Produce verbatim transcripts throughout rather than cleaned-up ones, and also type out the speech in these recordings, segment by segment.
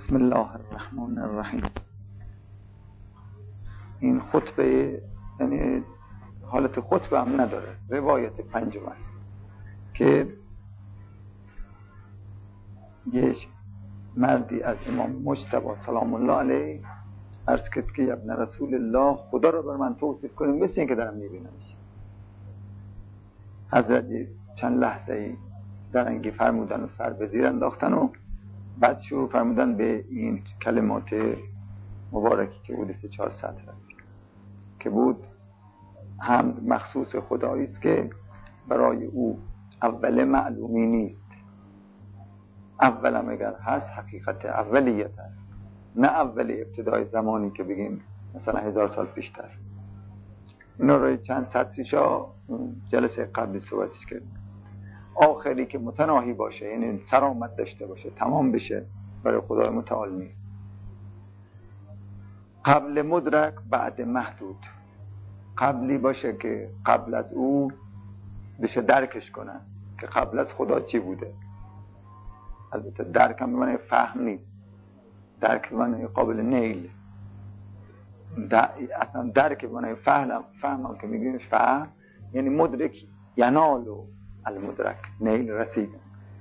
بسم الله الرحمن الرحیم. این خطبه یعنی حالت خطبه هم نداره، روایت پنجم است که یک مردی از امام مجتبی سلام الله علیه عرض کرد که ابن رسول الله خدا را بر من توصیف کنیم مثل این که دارم میبینمش. حضرت چند لحظه ای درنگی فرمودن و سر به زیر انداختن و بعد شروع فرمودن به این کلمات مبارکی که بود سه چهار سطر است که بود هم مخصوص خدایی است که برای او اول معلومی نیست، اولم اگر هست حقیقت اولیت است، نه اول ابتدای زمانی که بگیم مثلا هزار سال پیشتر. اینا رو چند سطریشا جلسه قبلی صحبتش کردیم. آخری که متناهی باشه، یعنی سرآمد داشته باشه، تمام بشه، برای خدای متعال نیست. قبل مدرک بعد محدود، قبلی باشه که قبل از او بشه درکش کنن که قبل از خدا چی بوده. البته درک هم به معنی فهم نیست، درک به معنی قابل نیل. در... اصلا درک به معنی فهم فهم هم که میگیم فهم یعنی مدرک، ینالو المدرک، نیل رسیدن.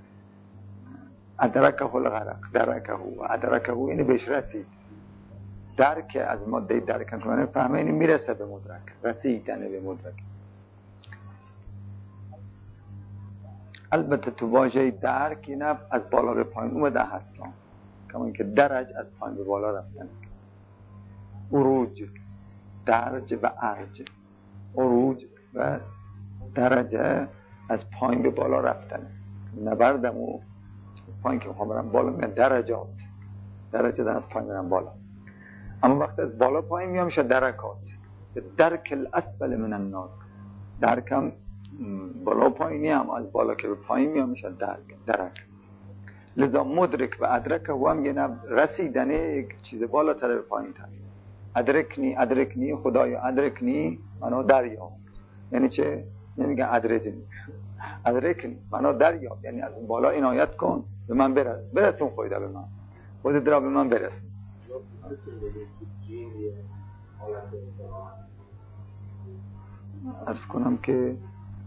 ادرکه الغرق، درکه و ادرکه یعنی بهش رسید. درک از ماده درک که معنی فهمه یعنی میرسه به مدرک، رسیدن به مدرک. البته تو واژه درک اینا از بالا به پایین اومده هستن، کما اینکه درج از پایین به بالا رفتن. عروج، درج و ارج. عروج و درجه از پایین به بالا رفتن. نبردم و پایین که میخوام برم بالا میگن درجات، درجه در از پایین برم بالا. اما وقتی از بالا پایین میام میشه درکات. درک الاسفل من النار، درکم بالا پایینی هم از بالا که به پایین میام میشه درک، درک. لذا مدرک و ادرک و هم یه رسیدنه یک چیز بالاتر به پایین تر. ادرکنی ادرکنی خدایا ادرکنی منو دریا، یعنی چه؟ نمیگن ادرجنی، ادرکنی منو دریا، یعنی از اون بالا عنایت کن به من برس، برسون خودت به من، خودت را به من برسون. عرض کنم که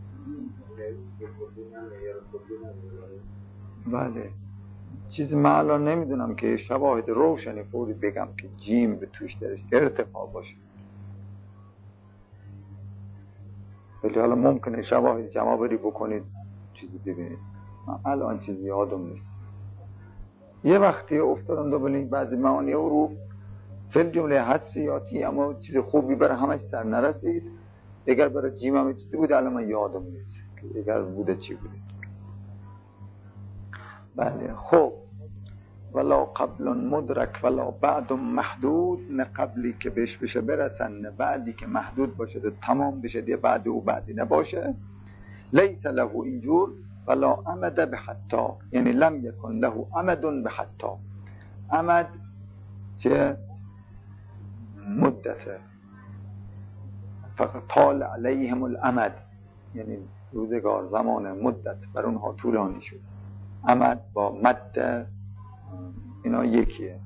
بله چیز من الان نمیدونم که شواهد روشنی فوری بگم که جیم به توش درش ارتفاع باشه، ولی حالا ممکنه شواهد جمع بری بکنید چیزی ببینید. من الان چیزی یادم نیست. یه وقتی افتادم دوباره بعضی معانی رو فل جمله حدسیاتی، اما چیز خوبی برای همش سر نرسید. اگر برای جیم هم چیزی بود الان من یادم نیست که اگر بوده چی بوده. بله خب، ولا قبل مدرک ولا بعد محدود، نه قبلی که بهش بشه برسن نه بعدی که محدود باشه ده تمام بشه دیگه بعد او بعدی نباشه. لیس له اینجور ولا امد به حتی، یعنی لم یکن له امد به حتی. امد چه؟ مدته، فقط طال علیهم الامد، یعنی روزگار، زمان، مدت بر اونها طولانی شد. امد با مد اینا یکیه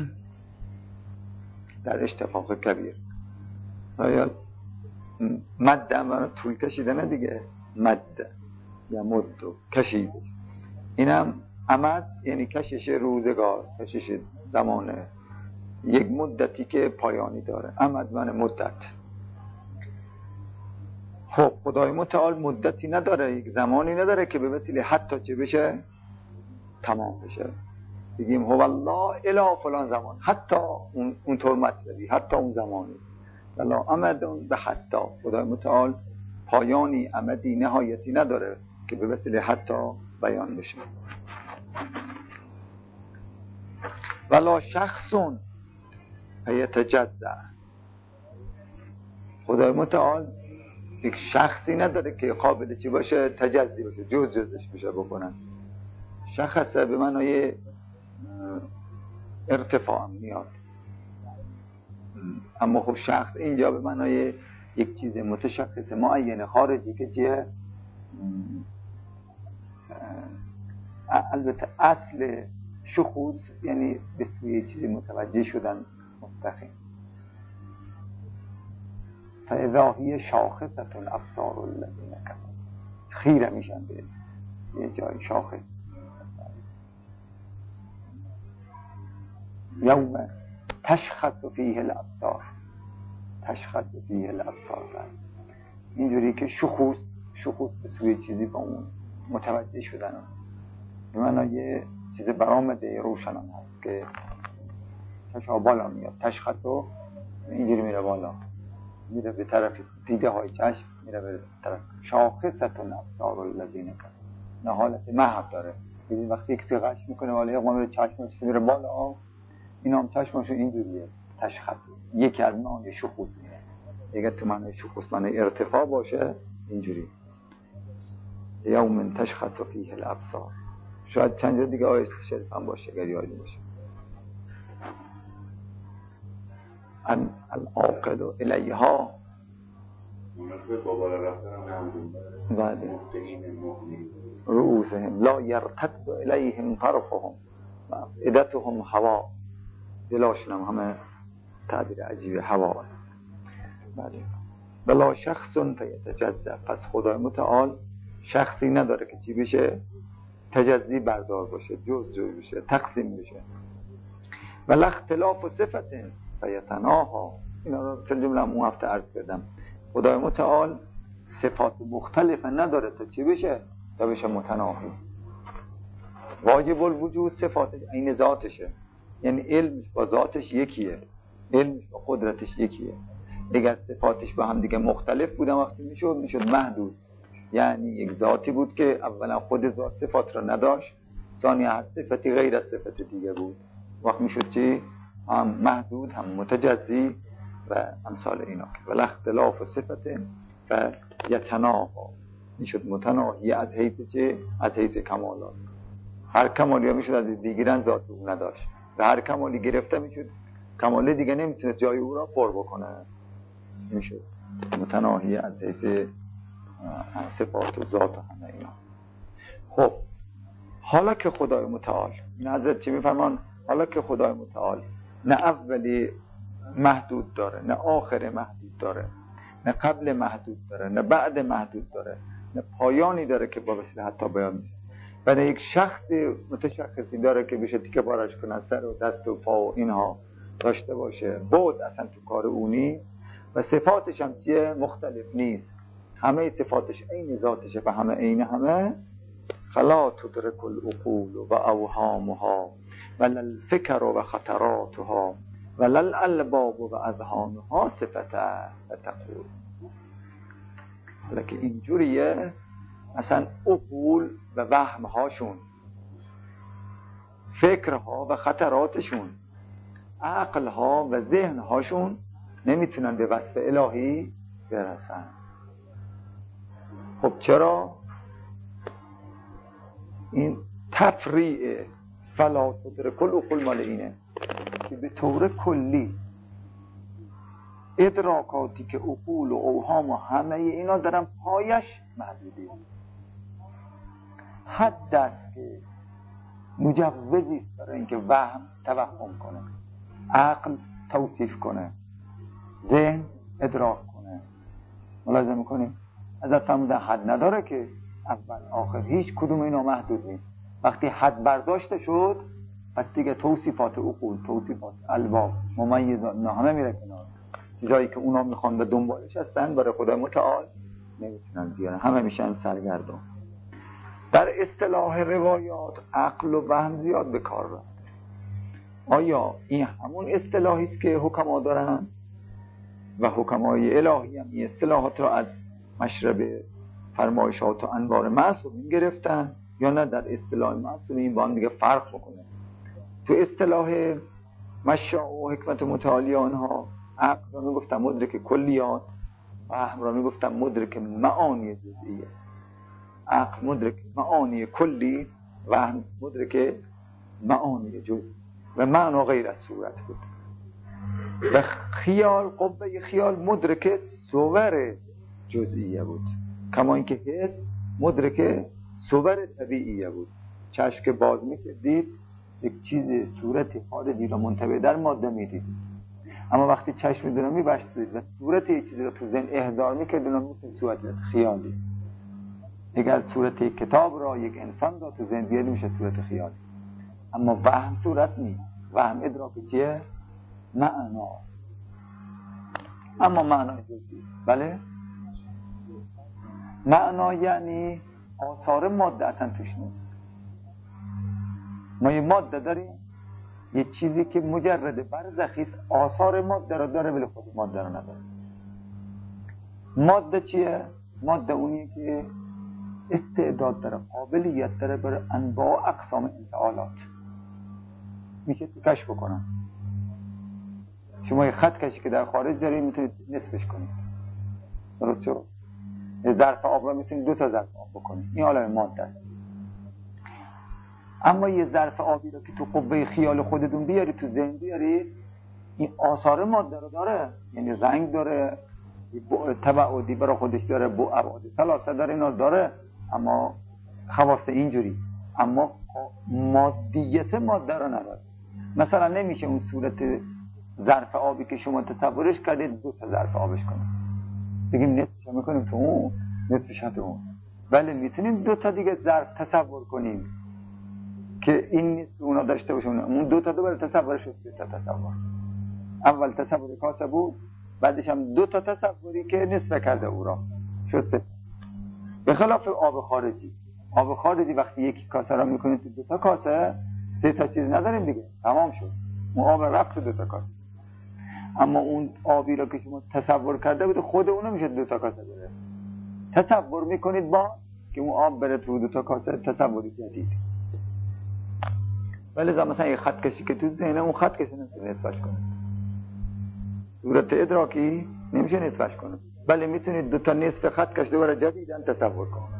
در اشتقاق کبیر. آیا مد هم طول کشیدنه دیگه، مد یا مد کشید. اینم امد یعنی کشش روزگار، کشش زمانه، یک مدتی که پایانی داره. امد من مدت. خب خدای متعال مدتی نداره، یک زمانی نداره که به وسیله حتی چه بشه تمام بشه. بگیم هو الله الی فلان زمان، حتی اون اونطور مطلبی، حتی اون زمانی. ولا امد به حتی، خدای متعال پایانی، امدی، نهایتی نداره که به وسیله حتی بیان بشه. ولا شخصون یتجزع، خدای متعال یک شخصی نداره که قابل چی باشه تجزی باشه، جز جزش بشه بکنن. شخصه به معنای ارتفاع میاد، اما خب شخص اینجا به معنای یک چیز متشخص معین خارجی که چیه. البته اصل شخوص یعنی به سوی چیزی متوجه شدن مستقیم. فاذا هی شاخصة الابصار الذین کفروا، خیره میشن به یه جای شاخص. یوم تشخص فیه الابصار، تشخص فیه الابصار، اینجوری که شخوص شخوص به سوی چیزی با اون متوجه شدن. به معنی یه چیز برآمده روشنان هست که چشم بالا میاد، تشخص و اینجوری میره بالا، میره به طرف دیده های چشم، میره به طرف شاخصة الابصار الذین کفروا، نه حالت محو داره. ببین وقتی یک سقش میکنه والا یه قمر چشمش میره بالا، این هم چشمش اینجوریه، تشخص یکی از معنی شخوص میره. اگه تو معنی شخوص معنی ارتفاع باشه اینجوری یوم تشخص فیه الابصار. شاید چند جا دیگه آیه شریف هم باشه اگر یادی باشه. ان العاقل الیها بعد رؤوسهم لا یرتد الیهم طرفهم افئدتهم هوا، دلاشون هم همه تعبیر عجیب هوا. بله بلا شخص فیتجزا، پس خدای متعال شخصی نداره که چی بشه تجزی بردار باشه، جز جز بشه، تقسیم بشه. ولا اختلاف و صفت فیتناها، اینا رو فیل جمله اون هفته عرض کردم. خدای متعال صفات مختلف نداره تا چی بشه تا بشه متناهی. واجب الوجود صفاتش عین ذاتشه، یعنی علمش با ذاتش یکیه، علمش با قدرتش یکیه. اگر صفاتش با هم دیگه مختلف بودن وقتی میشد میشد محدود، یعنی یک ذاتی بود که اولا خود ذات صفات را نداشت، ثانی هر صفتی غیر از صفت دیگه بود، وقت میشد چی؟ هم محدود هم متجزی و امثال اینا. ولی اختلاف و صفت و یتناها، میشد متناهی از حیث چه؟ از حیث کمالات. هر کمالی ها میشد از دیگران ذات او نداشت و هر کمالی گرفته میشد کمالی دیگه نمیتونه جای او را پر بکنه، میشد متناهی از حیث صفات و ذات و همه اینا. خب حالا که خدای متعال، این حضرت چی میفرمان؟ حالا که خدای متعال نه اولی محدود داره، نه آخر محدود داره، نه قبل محدود داره، نه بعد محدود داره، نه پایانی داره که با وسیله حتی بیان میشه، و نه یک شخص متشخصی داره که بشه تیکه بارش کنه، سر و دست و پا و اینها داشته باشه، بود اصلا تو کار اونی. و صفاتش هم چیه؟ مختلف نیست، همه صفاتش عین ذاتشه و همه عین همه. فلا تدرک العقول و اوهامها ولا الفکر و خطراتها ولا الالباب و اذهانها صفته و تقول. حالا که اینجوریه مثلا عقول و وهمهاشون، فکرها و خطراتشون، عقلها و ذهنهاشون نمیتونن به وصف الهی برسن. خب چرا؟ این تفریع فلا تدرک العقول مال اینه که به طور کلی ادراکاتی که عقول و اوهام و همه اینا دارن پایش محدودی، حد است که مجوزی است برای اینکه وهم توهم کنه، عقل توصیف کنه، ذهن ادراک کنه. ملاحظه میکنیم ازت فرمودن حد نداره که اول آخر هیچ کدوم اینا محدود نیست. وقتی حد برداشته شد پس دیگه توصیفات عقول، توصیفات الباب، ممیزات نه همه میره کنار. چیزایی که اونا میخوان به دنبالش هستن برای خدای متعال نمیتونن بیارن، همه میشن سرگردان. در اصطلاح روایات عقل و وهم زیاد به کار رفته. آیا این همون اصطلاحی است که حکما دارن و حکمای الهی هم این اصطلاحات را از مشرب فرمایشات و انوار معصومین گرفتن، یا نه در اصطلاح معصومین با هم دیگه فرق بکنه؟ تو اصطلاح مشاء و حکمت متعالی آنها عقل را میگفتن مدرک کلیات، وهم را میگفتن مدرک معانی جزئیه. عقل مدرک معانی کلی، وهم مدرک معانی جزئی و معنا غیر از صورت بود. و خیال، قوه خیال مدرک صور جزئیه بود، کما اینکه حس مدرک صور طبیعیه بود. چشم که باز میکردید یک چیز صورتی خارجی را منطبع در ماده میدیدید، اما وقتی چشم رو میبستید و صورت یک چیزی را تو ذهن احضار میکردید اون میشه صورت خیالی. اگر صورت یک کتاب را یک انسان را تو ذهن بیارید میشه صورت خیالی. اما وهم صورت نیست. وهم ادراک چیه؟ معنا. اما معنای جزئی. بله؟ معنا یعنی آثار ماده اصلا توش نیست. ما یه ماده داریم، یه چیزی که مجرد برزخی است، آثار ماده را داره ولی خود ماده را نداره. ماده چیه؟ ماده اونیه که استعداد داره، قابلیت داره برای انواع اقسام انفعالات. میشه تو کشف بکنم. شما یه خط کشی که در خارج دارید میتونید نصفش کنید. درست شد؟ یه ظرف آب را میتونید دو تا ظرف آب بکنید. این عالم ماده است. اما یه ظرف آبی رو که تو قوه خیال خودتون بیارید، تو ذهن بیارید، این آثار ماده رو داره. یعنی رنگ داره، تبعودی برای خودش داره، بو ابعادی ثلاثه داره، اینا داره. اما خواص اینجوری، اما مادیت ماده رو نداره. مثلا نمیشه اون صورت ظرف آبی که شما تصورش کردید دو تا ظرف آبش کنید، بگیم نصفش میکنیم تو اون، نصفش تو اون. بله میتونیم دو تا دیگه ظرف تصور کنیم که این نیست اونا داشته باشون. اون دو تا دوباره تصورش شد. دو تا تصور، اول تصور کاسه بود، بعدش هم دو تا تصوری که نصف کرده او را شد سه. به خلاف آب خارجی، آب خارجی وقتی یک کاسه را میکنید تو دو تا کاسه، سه تا چیز نداریم دیگه، تمام شد. اون آب رفت تو دو تا کاسه. اما اون آبی را که شما تصور کرده بود خود اون نمیشه دو تا کاسه بره. تصور میکنید با که اون آب بره تو دو تا کاسه، تصوری جدید. ولی مثلا یه خط کشی که تو ذهن اون خط کشی نمیشه نصفش کنه. صورت ادراکی نمیشه نصفش کنه. بله میتونید دو تا نصف خط کش دوباره جدیدن تصور کنید.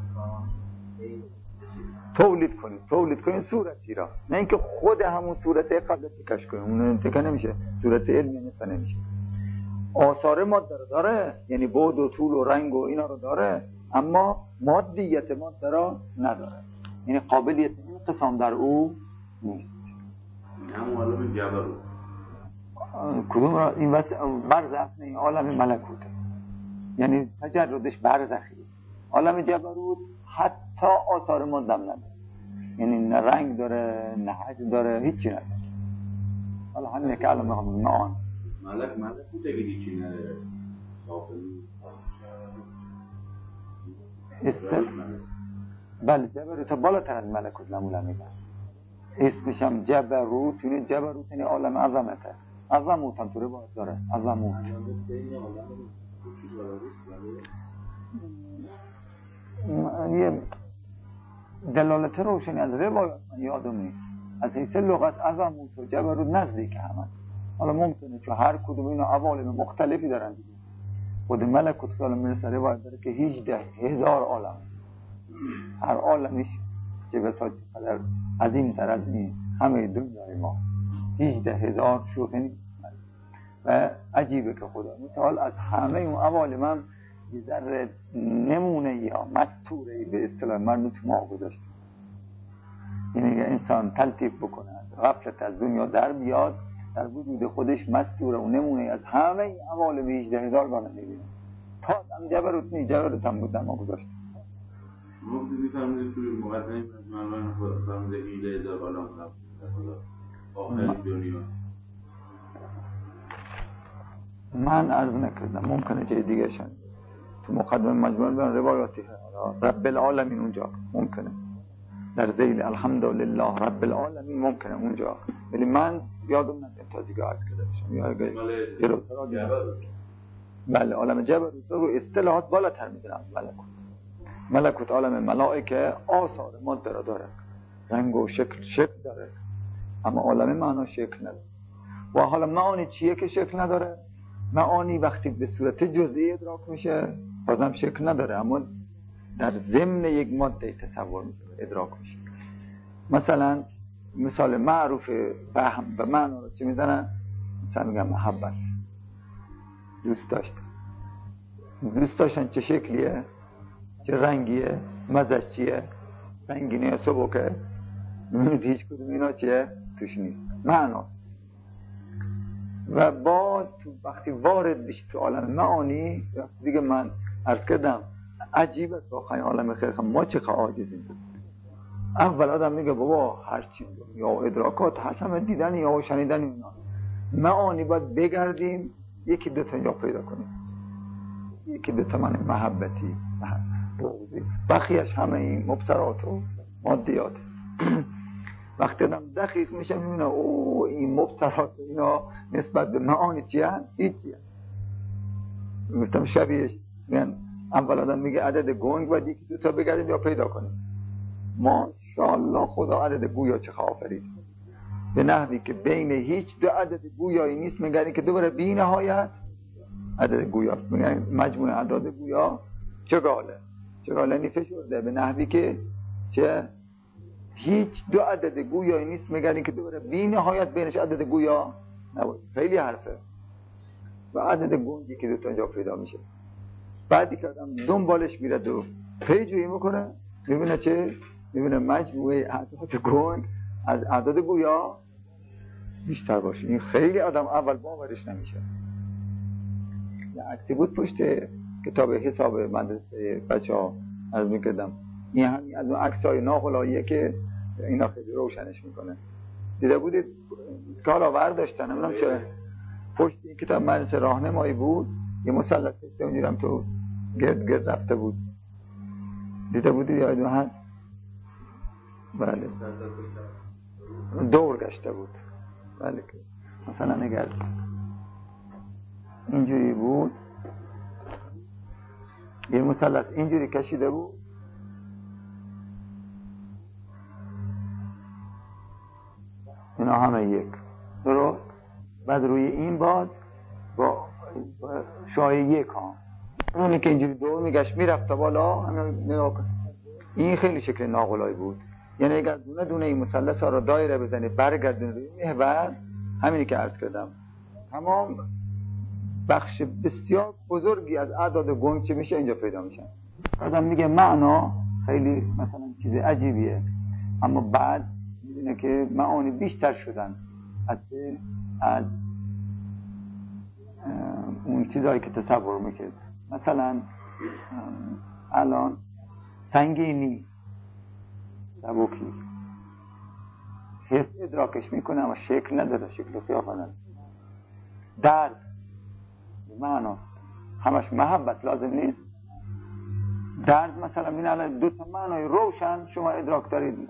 تولید کنید، تولید کنید صورتی را. نه اینکه خود همون صورت قبل تکش کنید. اون تکه نمیشه. صورت علمی نصف نمیشه. آثار ماده رو داره، یعنی بعد و طول و رنگ و اینا رو داره، اما مادیت ماده را نداره. یعنی قابلیت انقسام در او نیست. همون عالم جبروت. کدوم را؟ این برزخ نه، این عالم ملکوته. یعنی تجردش برزخی. عالم جبروت حتی آثار ماده هم نداره. یعنی نه رنگ داره، نه حجم داره، هیچی نداره. حالا همینه که الان میخوام معان ملک ملکوته که هیچی نداره. استر بله جبروت بالاتر از ملکوت معمولا میگن. اسمش هم جبروت، یعنی جبروت یعنی عالم عظمته. عظمت هم تو روایت داره. عظمت یه دلالت روشنی از روایت من یادم نیست. از حیث لغت عظمت و جبروت نزدیک همه. حالا ممکنه چون هر کدوم اینا عوالم مختلفی دارن دیگه. خود ملکوت که الان میرسه روایت داره که هجده هزار عالم، هر عالمیش که بساط قدر عظیم تر از این همه دنیای ما، هجده هزار شوخی نیست. و عجیبه که خدا متعال از همه اون عوالم هم یه ذره نمونه یا مستوره به اصطلاح مرموز ما گذاشت. یعنی اگه انسان تلطیف بکنه، غفلت از دنیا در بیاد، در وجود خودش مستوره و نمونه از همه این عوالم هجده هزار گانه میبینه. تا هم جبروت نیست، جبروت هم بود ما گذاشت. ممکن میفرمونید توی مقدمه من فرموده هجده هزار عالم آخرین دنیا. من عرض نکردم، ممکنه جای دیگه شن تو مقدمه مجموعه برن روایاتی رب العالمین اونجا ممکنه، در ذیل الحمدلله رب العالمین ممکنه اونجا، ولی من یادم نمیاد تا دیگه عرض کرده باشم. یا بله عالم جبروت رو اصطلاحات بالاتر میدونم. ملکوت ملکوت عالم ملائکه آثار ماده را داره، رنگ و شکل شکل داره، اما عالم معنا شکل نداره. و حالا معانی چیه که شکل نداره؟ معانی وقتی به صورت جزئی ادراک میشه بازم شکل نداره، اما در ضمن یک ماده تصور میشه، ادراک میشه. مثلا مثال معروف فهم و معنا رو چی میزنن؟ مثلا میگم محبت، دوست داشتن. دوست داشتن چه شکلیه؟ چه رنگیه؟ مزش چیه؟ رنگینه یا سبکه؟ میبینید هیچ کدوم اینا چیه؟ توش نیست، معناست. و با تو وقتی وارد بشی تو عالم معانی دیگه، من عرض کردم عجیب است واقعا عالم خیلی، ما چقدر عاجزیم. اول آدم میگه بابا هر چی یا ادراکات حسن دیدن یا شنیدن اینا، معانی باید بگردیم یکی دو تا یا پیدا کنیم، یکی دو تا من محبتی بغضی، بقیهش همه این مبصرات و مادیات. وقتی آدم دقیق میشه میبینه او این مبصرات اینا نسبت به معانی چی هست؟ هیچی هست. گفتم شبیهش میگن اول آدم میگه عدد گنگ باید یکی دو تا بگردیم یا پیدا کنیم. ماشاءالله خدا عدد گویا چه آفرید، به نحوی که بین هیچ دو عدد گویایی نیست مگر که دوباره بی نهایت عدد گویاست. میگن مجموع اعداد گویا چگاله چگاله نی فشرده، به نحوی که چه هیچ دو عدد گویایی نیست مگر که دوباره بی نهایت بینش عدد گویا نبود. خیلی حرفه. و عدد گنگی که دو تا اینجا پیدا میشه، بعدی که آدم دنبالش میره و پیجویی میکنه میبینه چه؟ میبینه مجموعه اعداد گنگ از اعداد گویا بیشتر باشه. این خیلی آدم اول باورش نمیشه. یه عکسی بود پشت کتاب حساب مدرسه بچه ها عرض میکردم، این همین از اون عکسای ناخلاییه که اینا خیلی روشنش میکنه. دیده بودید کالا ورداشتن، نمیدونم چرا پشت این کتاب مدرسه راهنمایی بود یه مثلث اونجورم تو گرد گرد رفته بود، دیده بودید یادتون هست؟ بله دور گشته بود. بله که مثلا نگرد اینجوری بود، یه مثلث اینجوری کشیده بود، اینا همه یک درست، بعد روی این باد با شای یک ها اونی که اینجوری دور میگشت میرفت تا بالا. این خیلی شکل ناقلایی بود، یعنی اگر دونه دونه این مثلث ها رو دایره بزنید برگردونید روی محور، همینی که عرض کردم تمام بخش بسیار بزرگی از اعداد گنگ چه میشه اینجا پیدا میشن. آدم میگه معنا خیلی مثلا چیز عجیبیه، اما بعد میبینه که معانی بیشتر شدن از از اون چیزایی که تصور میکرد. مثلا الان سنگینی سبکی حس ادراکش میکنه اما شکل نداره، شکل قیافه نداره. درد معنا همش محبت لازم نیست. درد مثلا این الان دو تا معنای روشن شما ادراک دارید،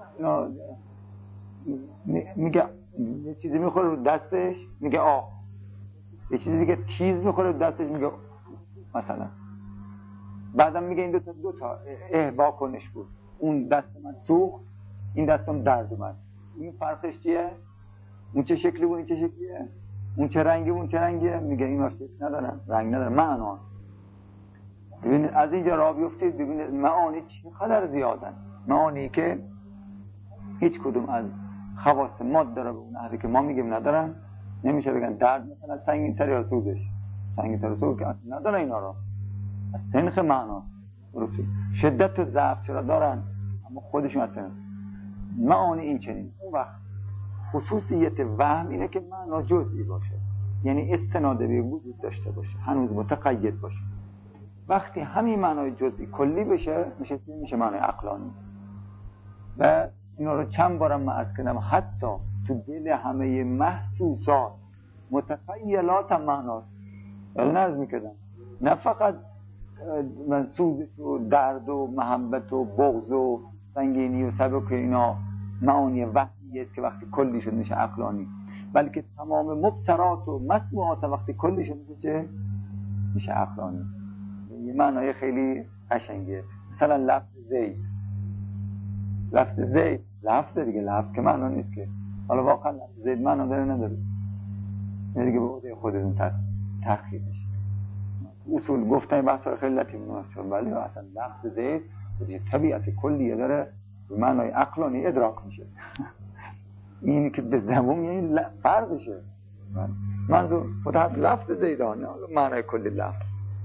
میگه یه چیزی میخوره رو دستش میگه آه، یه چیزی دیگه تیز میخوره رو دستش میگه مثلا، بعدم میگه این دو تا دو تا احبا کنش بود، اون دست من سوخت این دستم درد اومد. این فرقش چیه؟ اون چه شکلی بود این چه شکلیه؟ اون چه رنگی اون چه رنگیه؟ میگه اینا شکل ندارن رنگ ندارن معنا. ببینید از اینجا راه بیفتید ببینید معانی چقدر زیادن، معانی که هیچ کدوم از خواص ماده داره به اون حدی که ما میگیم ندارن. نمیشه بگن درد مثلا سنگین تر یا سودش سنگین تر سود که اصلا نداره اینا رو، از سنخ معنا رسول. شدت و ضعف چرا دارن اما خودشون اصلا معانی این چنین. اون وقت خصوصیت وهم اینه که معنا جزئی باشه، یعنی استناد به وجود داشته باشه، هنوز متقید باشه. وقتی همین معنای جزئی کلی بشه میشه میشه معنای عقلانی. و اینا رو چند بارم من عرض کردم، حتی تو دل همه محسوسات متخیلات هم معناست. یادون عرض میکردم نه فقط من سوزش و درد و محبت و بغض و سنگینی و سبک اینا معانی وحییه که وقتی کلی شد میشه عقلانی، بلکه تمام مبصرات و مسموعات وقتی کلی شد میشه میشه عقلانی. یه معنای خیلی قشنگه. مثلا لفظ زید، لفظ زید لفظ دیگه، لفظ که معنا نیست که. حالا واقعا لفظ زید معنا داره نداره دیگه، به عهده خودتون تحقیقش. اصول گفتن بحث خیلی لطیفه شد، ولی اصلا لفظ زید یه طبیعت کلیه داره، به معنای عقلانی ادراک میشه. اینی که به زبون یعنی فرقشه. منظور فقط لفظ زیدانه، حالا معنای کلی لفظ.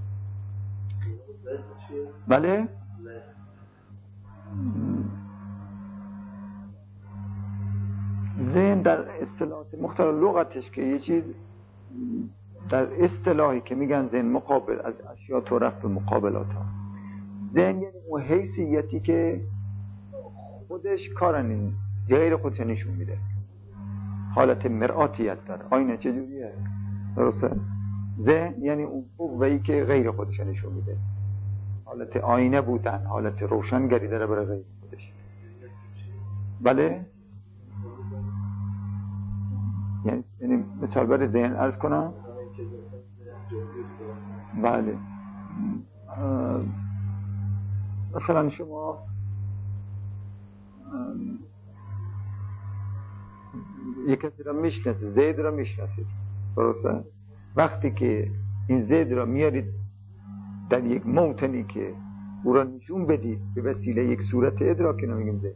بله ذهن این در اصطلاحات مختلف لغتش که یه چیز در اصطلاحی که میگن ذهن مقابل از اشیاء طرف به مقابلات ها. ذهن یعنی اون حیثیتی که خودش کارن غیر خودش نشون میده، حالت مرآتیت داره. آینه چجوریه؟ درسته؟ ذهن یعنی اون قوه‌ای که غیر خودش نشون میده، حالت آینه بودن، حالت روشنگری داره برای غیر خودش. بله؟ یعنی, یعنی مثال برای ذهن عرض کنم. بله مثلا شما یک کسی را میشناسید، زید را میشناسید، درسته؟ وقتی که این زید را میارید در یک موطنی که او را نشون بدید به وسیله یک صورت ادراکی نمیگیم زید،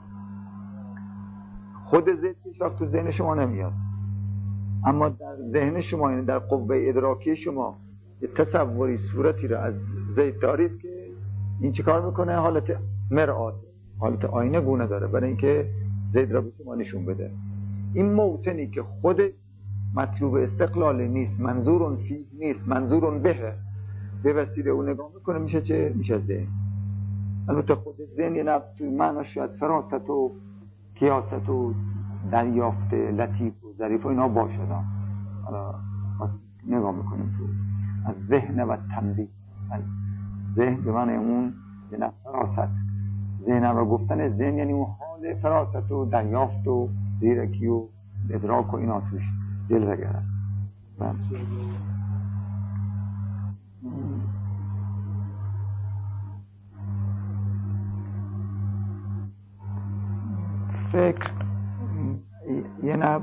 خود زید که شاخت تو ذهن شما نمیاد، اما در ذهن شما، یعنی در قوه ادراکی شما یه تصوری صورتی را از زید دارید که این چی کار میکنه؟ حالت مرآت، حالت آینه گونه داره برای اینکه زید را به شما نشون بده. این موطنی که خود مطلوب استقلالی نیست، منظورون فی نیست، منظورون به، به وسیله اون نگاه میکنه، میشه چه؟ میشه ذهن. البته خود ذهن یه نفت توی معنی شاید فراست و کیاست و دریافت لطیف و ظریف و اینا باشد. حالا نگاه میکنیم تو از ذهن و تنبیه. ذهن به معنی اون یه نفت فراست. ذهن را گفتن ذهن یعنی اون حال فراست و دریافت و زیرکی و ادراک و اینا توش جلوگر است. فکر یه نوع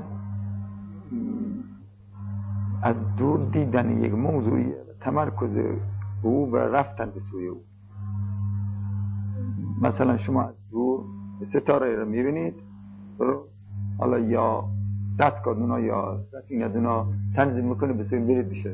از دور دیدن یک موضوعی، تمرکز او و رفتن به سوی او. مثلا شما از دور ستاره رو میبینید، حالا یا دستگاه یا رسینت اونا تنظیم میکنه به سوی برید بشه.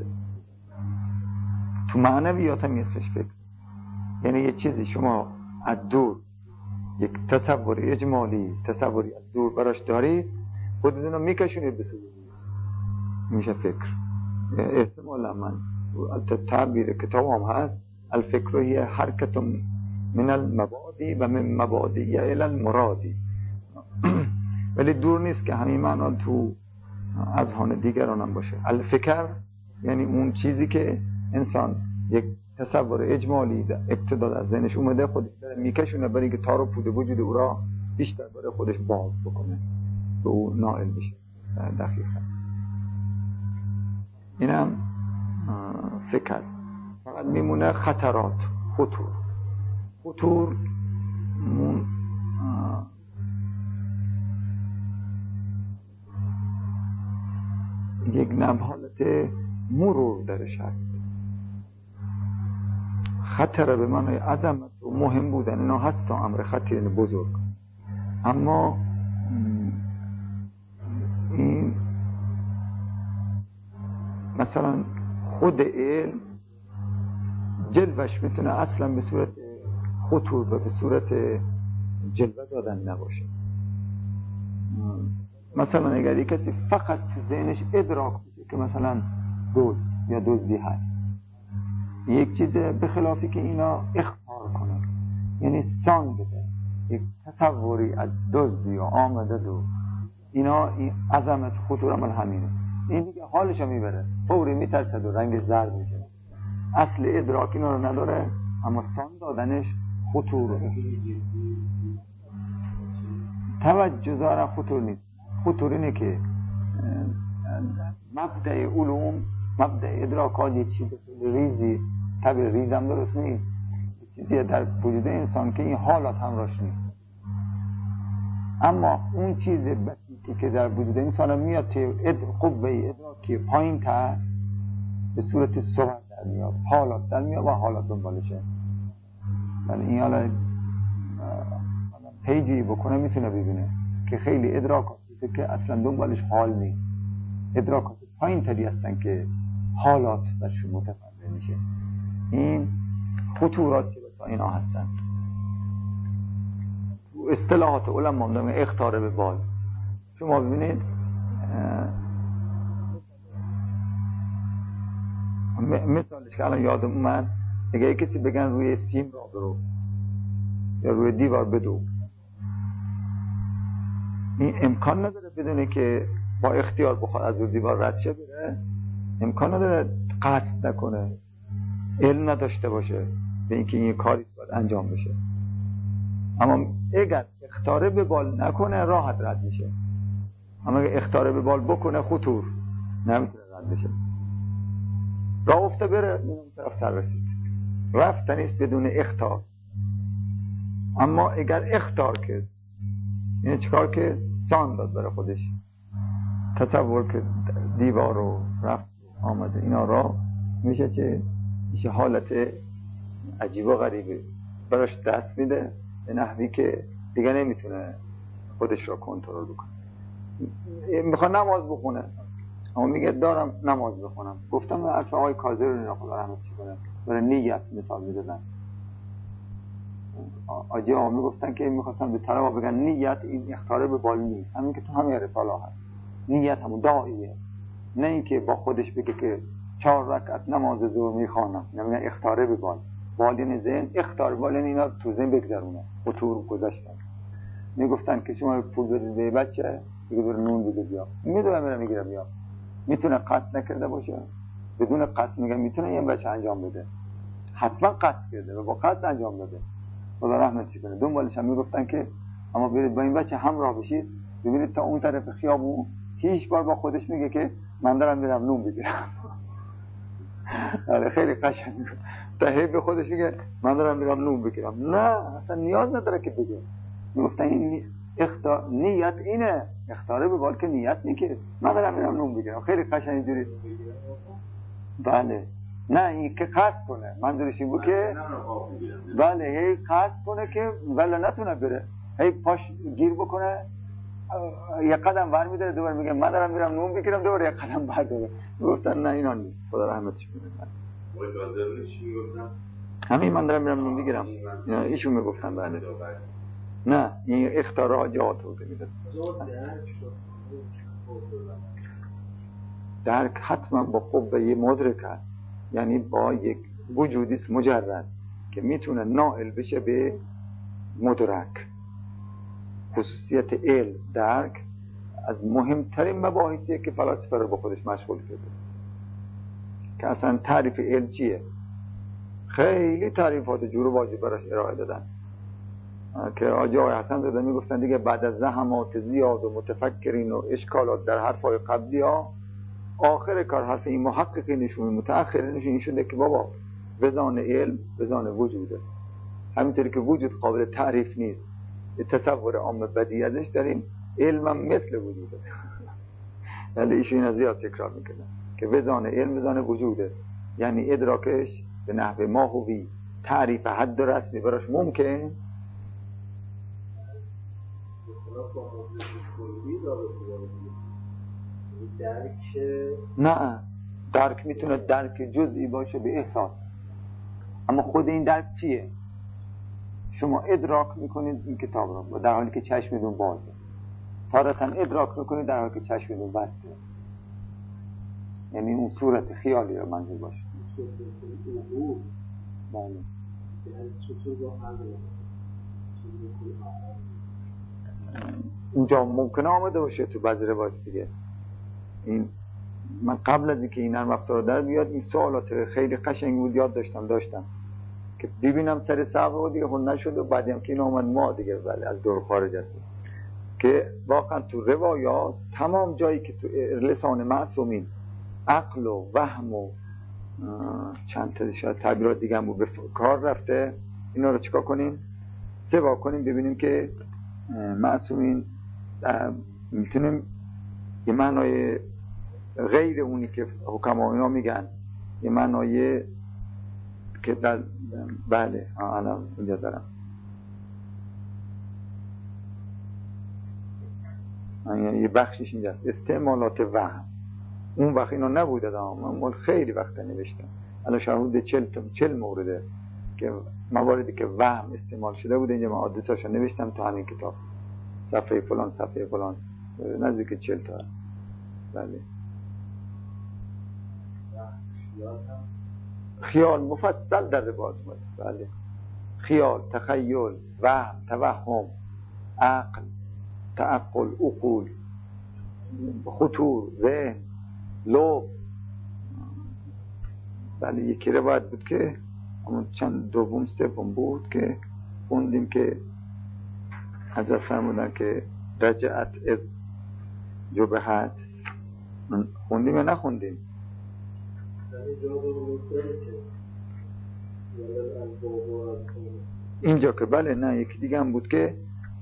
تو معنویات هم اسمش فکر، یعنی یه چیزی شما از دور یک تصوری اجمالی، تصوری از دور براش دارید، خودتون رو میکشونید به سوی میشه فکر. احتمالا من تعبیر کتاب هم هست، الفکر هی حرکت من المبادی و من مبادی الى المرادی. ولی دور نیست که همین معنا تو اذهان دیگران هم باشه. الفکر یعنی اون چیزی که انسان یک تصور اجمالی ابتدا در ذهنش اومده، خودش داره میکشونه برای اینکه تار و پود وجود او را بیشتر برای خودش باز بکنه، به او نائل بشه. دقیقا اینم فکر. فقط میمونه خطرات، خطور. خطور مون یک نوع حالت مرور درش هست. خطر به معنای عظمت و مهم بودن اینا هست تا امر خطیر بزرگ، اما این مثلا خود علم جلوش میتونه اصلا به صورت خطور و به صورت جلوه دادن نباشه. مثلا اگر یک کسی فقط تو ذهنش ادراک بشه که مثلا دوز یا دزدی هست، یک چیز به خلافی که اینا اخبار کنه، یعنی سان بده، یک تصوری از دزدی و آمده دو اینا، این عظمت خطور عمل همینه. این دیگه حالش رو میبره، فوری میترسد و رنگش زرد میشه. اصل ادراک اینا رو نداره، اما سان دادنش خطور. توجه ظاهرا خطور نیست. خطور اینه که مبدأ علوم، مبدأ ادراکات یک چیز ریزی، طبع ریزم درست نیست، چیزی در وجود انسان که این حالات همراهش نیست. اما اون چیز بسیطی که در وجود انسان میاد که قوه ادراکی پایین تر به صورت صور در میاد، حالات در میاد و حالات دنبالشه. ولی این حالا پیجی بکنه میتونه ببینه که خیلی ادراکاتی که اصلا دنبالش حال نیست، ادراکات پایین تری هستن که حالات درشون متفرع میشه. این خطورات که بسا اینا هستن. تو اصطلاحات علما هم اختاره به بال. شما ببینید مثالش که الان یادم اومد، اگه کسی بگن روی سیم را برو یا روی دیوار بدو، این امکان نداره بدونه که با اختیار بخواد از روی دیوار رد شه بره، امکان نداره قصد نکنه، علم نداشته باشه به اینکه این کاری باید انجام بشه. اما اگر اختاره به بال نکنه راحت رد میشه، اما اگر اختاره به بال بکنه خطور نمیتونه رد بشه. راه افته بره اون طرف سر رسید، رفتنیست بدون اختار. اما اگر اختار کرد، یعنی چیکار که سان داد برای خودش، تصور که دیوار رو رفت آمده، اینا را میشه که میشه حالت عجیب و غریبه براش دست میده به نحوی که دیگه نمیتونه خودش رو کنترل بکنه. میخواد نماز بخونه اما میگه دارم نماز بخونم. گفتم حرف آقای کاظمی رو اینا خدا رحمتش کنه برای نیت مثال میدادن. آجی آقا میگفتن که میخواستن به طرف بگن نیت این اختاره به بال نیست، همین که تو همه رساله هست نیت همون داعیه، نه اینکه با خودش بگه که چهار رکعت نماز ظهر میخوانم، نمیگن اختاره به بال. بالین ذهن اختار بالین اینا تو ذهن بگذرونه و تو گذاشتن. میگفتن که شما پول بدید به بچه دیگه بر نون بده بیا، میدونه میره میگیره بیا. میتونه قصد نکرده باشه، بدون قصد میگه میتونه این بچه انجام بده، حتما قصد کرده و با قصد انجام بده، خدا رحمتش کنه. دنبالش هم میگفتن که اما برید با این بچه همراه بشید، ببینید تا اون طرف خیابون هیچ بار با خودش میگه که من دارم میرم نون بگیرم. خیلی قشنگ میگه تا هی به خودش میگه من دارم میرم نون بگیرم. نه اصلا نیاز نداره که بگه. میگفتن این اختار نیت اینه، اختاره به بال که نیت نیست، من دارم میرم نون بگیرم. خیلی قشنگ اینجوری. بله نه این که قصد کنه، منظورش این بود که بله هی قصد کنه که ولی نتونه بره، هی پاش گیر بکنه یک قدم ور میداره دوباره میگه من دارم میرم نون بگیرم، دوباره یک قدم برداره. گفتن نه اینا نیست، خدا رحمتش کنه. همین من دارم میرم نون بگیرم ایشون میگفتن. بله نه این اختراجات رو که میده درک حتما با قوه مدرک هست، یعنی با یک وجودیست مجرد که میتونه نائل بشه به مدرک. خصوصیت علم درک از مهمترین مباحثیه که فلاسفه رو با خودش مشغول کرده. که اصلا تعریف علم چیه؟ خیلی تعریفات جور و واجب براش ارائه دادن که آجی آقای حسن زاده میگفتن دیگه بعد از زحمات زیاد و متفکرین و اشکالات در حرفای قبلی ها، آخر کار حرف این محققینشون متأخرینشون این شده که بابا وزان علم وزان وجوده. همینطوری که وجود قابل تعریف نیست، تصور عام بدیهی ازش داریم، علم هم مثل وجوده. ولی ایشون اینا زیاد تکرار میکنن که وزان علم وزان وجوده، یعنی ادراکش به نحو ماهوی تعریف حد و رسمی براش ممکن نه. درک میتونه درک جزئی باشه به احساس، اما خود این درک چیه؟ شما ادراک میکنید این کتاب رو در حالی که چشمتون بازه، تارتاً ادراک میکنید در حالی که چشمتون بسته، یعنی اون صورت خیالی رو منظور باشه. بله اونجا ممکنه آمده باشه تو بعضی روایت دیگه. این من قبل از اینکه این نرم افزار در بیاد این سوالات خیلی قشنگ بود یاد داشتم داشتم که ببینم سر صبر و دیگه هون نشد و بعدیم که این آمد ما دیگه بله از دور خارج هستیم که واقعا تو روایات تمام جایی که تو لسان معصومین عقل و وهم و چند تا شاید تعبیرات دیگه هم بود به کار رفته، اینا رو چیکار کنیم؟ سوا کنیم ببینیم که معصومین میتونیم یه معنای غیر اونی که حکما اینا میگن، یه معنای که در بله الان اینجا دارم یه بخشش اینجاست استعمالات وهم. اون وقت اینا نبوده دارم من خیلی وقت نوشتم، الان شاهد چل, چل مورده که مواردی که وهم استعمال شده بوده اینجا من آدرساشو نوشتم تو همین کتاب، صفحه فلان صفحه فلان نزدیک چهل تا. بله. خیال مفصل در روایات اومده. بله. خیال، تخیل، وهم، توهم، عقل، تعقل، عقول، خطور، ذهن، لب. بله. یکی روایت بود که همون چند دوم سوم بود که خوندیم که حضرت فرمودن که رجعت از جبهت. خوندیم یا نخوندیم؟ اینجا که بله. نه یکی دیگه هم بود که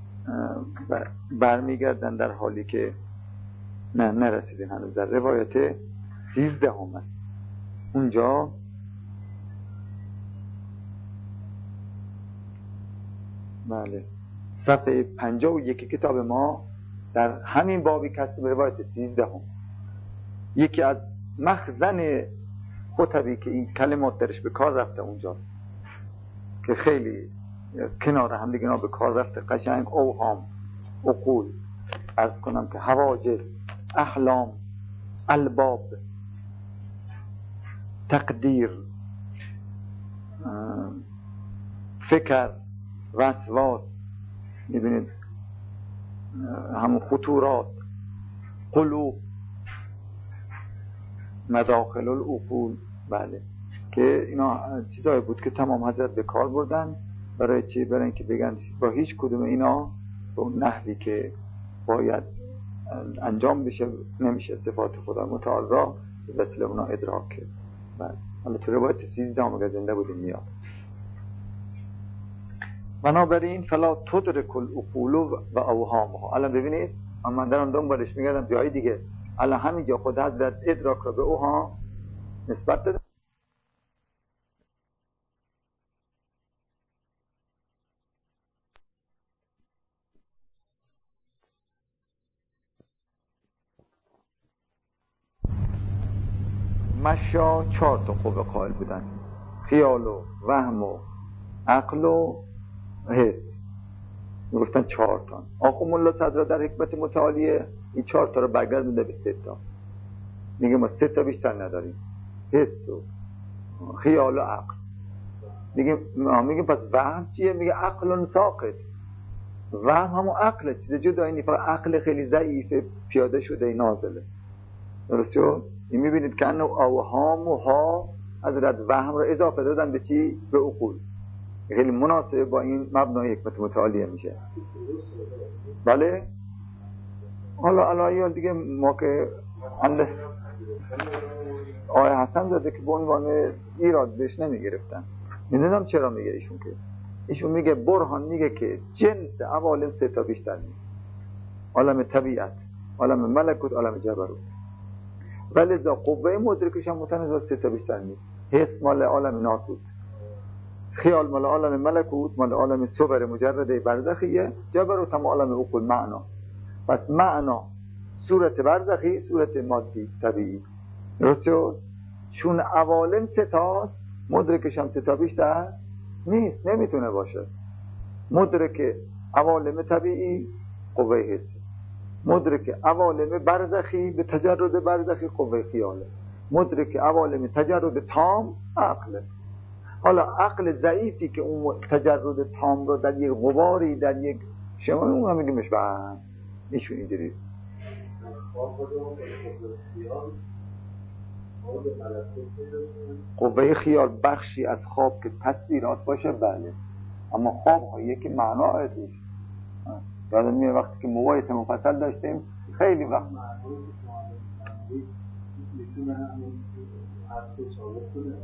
برمیگردن در حالی که نه نرسیدیم هنوز. در روایت سیزده هم اونجا بله صفحه پنجاه و یکی کتاب ما در همین بابی کسب به روایت سیزده هم یکی از مخزن خطبی که این کلمات درش به کار رفته اونجاست که خیلی کنار هم دیگه به کار رفته قشنگ. اوهام، عقول، عرض کنم که حواجز، احلام، الباب، تقدیر، فکر، وسواس، میبینید همون خطورات، قلوب، مداخل العقول. بله که اینا چیزایی بود که تمام حضرت به کار بردن. برای چی؟ برای اینکه بگن با هیچ کدوم اینا به اون نحوی که باید انجام بشه نمیشه صفات خدا متعال را به وسیله اونا ادراک کرد. بله. حالا تو روایت سیزده هم اگر زنده بودیم میاد. بنابراین فلا تدرک العقول و اوهامها. الان ببینید من دارم دنبالش میگردم جایی دیگه. الان همینجا خود حضرت ادراک را به اوهام نسبت داده. مشا چهار تا قوه قائل بودن: خیال و وهم و عقل و حس. میگفتن چهار تا. آخو ملا صدرا در حکمت متعالیه این چهار تا رو برگردونده به سه تا. میگه ما سه تا بیشتر نداریم: حس و خیال و عقل. میگه میگه پس وهم چیه؟ میگه عقل ساقط. وهم همون عقل چیز جدایی نیست، فقط عقل خیلی ضعیف پیاده شده نازله. درست شد؟ این میبینید که انه اوهام و ها حضرت وهم رو اضافه دادن به چی؟ به عقول. خیلی مناسب با این مبنای حکمت متعالیه میشه. بله. حالا علایه دیگه ما که انده آقای حسن زاده که به عنوان ایراد بهش نمیگرفتن. میدونم چرا میگه ایشون که ایشون میگه برهان میگه که جنس عوالم سه تا بیشتر نیست: عالم طبیعت، عالم ملکوت، عالم جبروت. ولی ذا قوه مدرکش هم متناسب سه تا بیشتر نیست. حس مال عالم ناسوت، خیال مال عالم ملکوت، مال عالم صور مجرده برزخیه، جبروت هم عالم عقول معنا. پس معنا صورت برزخی، صورت مادی طبیعی. درست شد؟ چون عوالم سه تاست مدرکش هم سه تا بیشتر نیست، نمیتونه باشه. مدرک عوالم طبیعی قوه حس، مدرک عوالم برزخی به تجرد برزخی قوه خیاله، مدرک عوالم تجرد تام عقله. حالا عقل ضعیفی که اون تجرد تام رو در یک غباری در یک شما اون هم میگیمش بهم ایشون اینجوری قوه خیال بخشی از خواب که تصویرات باشه. بله. اما خواب ها یکی معنا ازش یادم میاد وقتی که مباحث مفصل داشتیم خیلی وقت میتونه همون حرف رو ثابت کنه.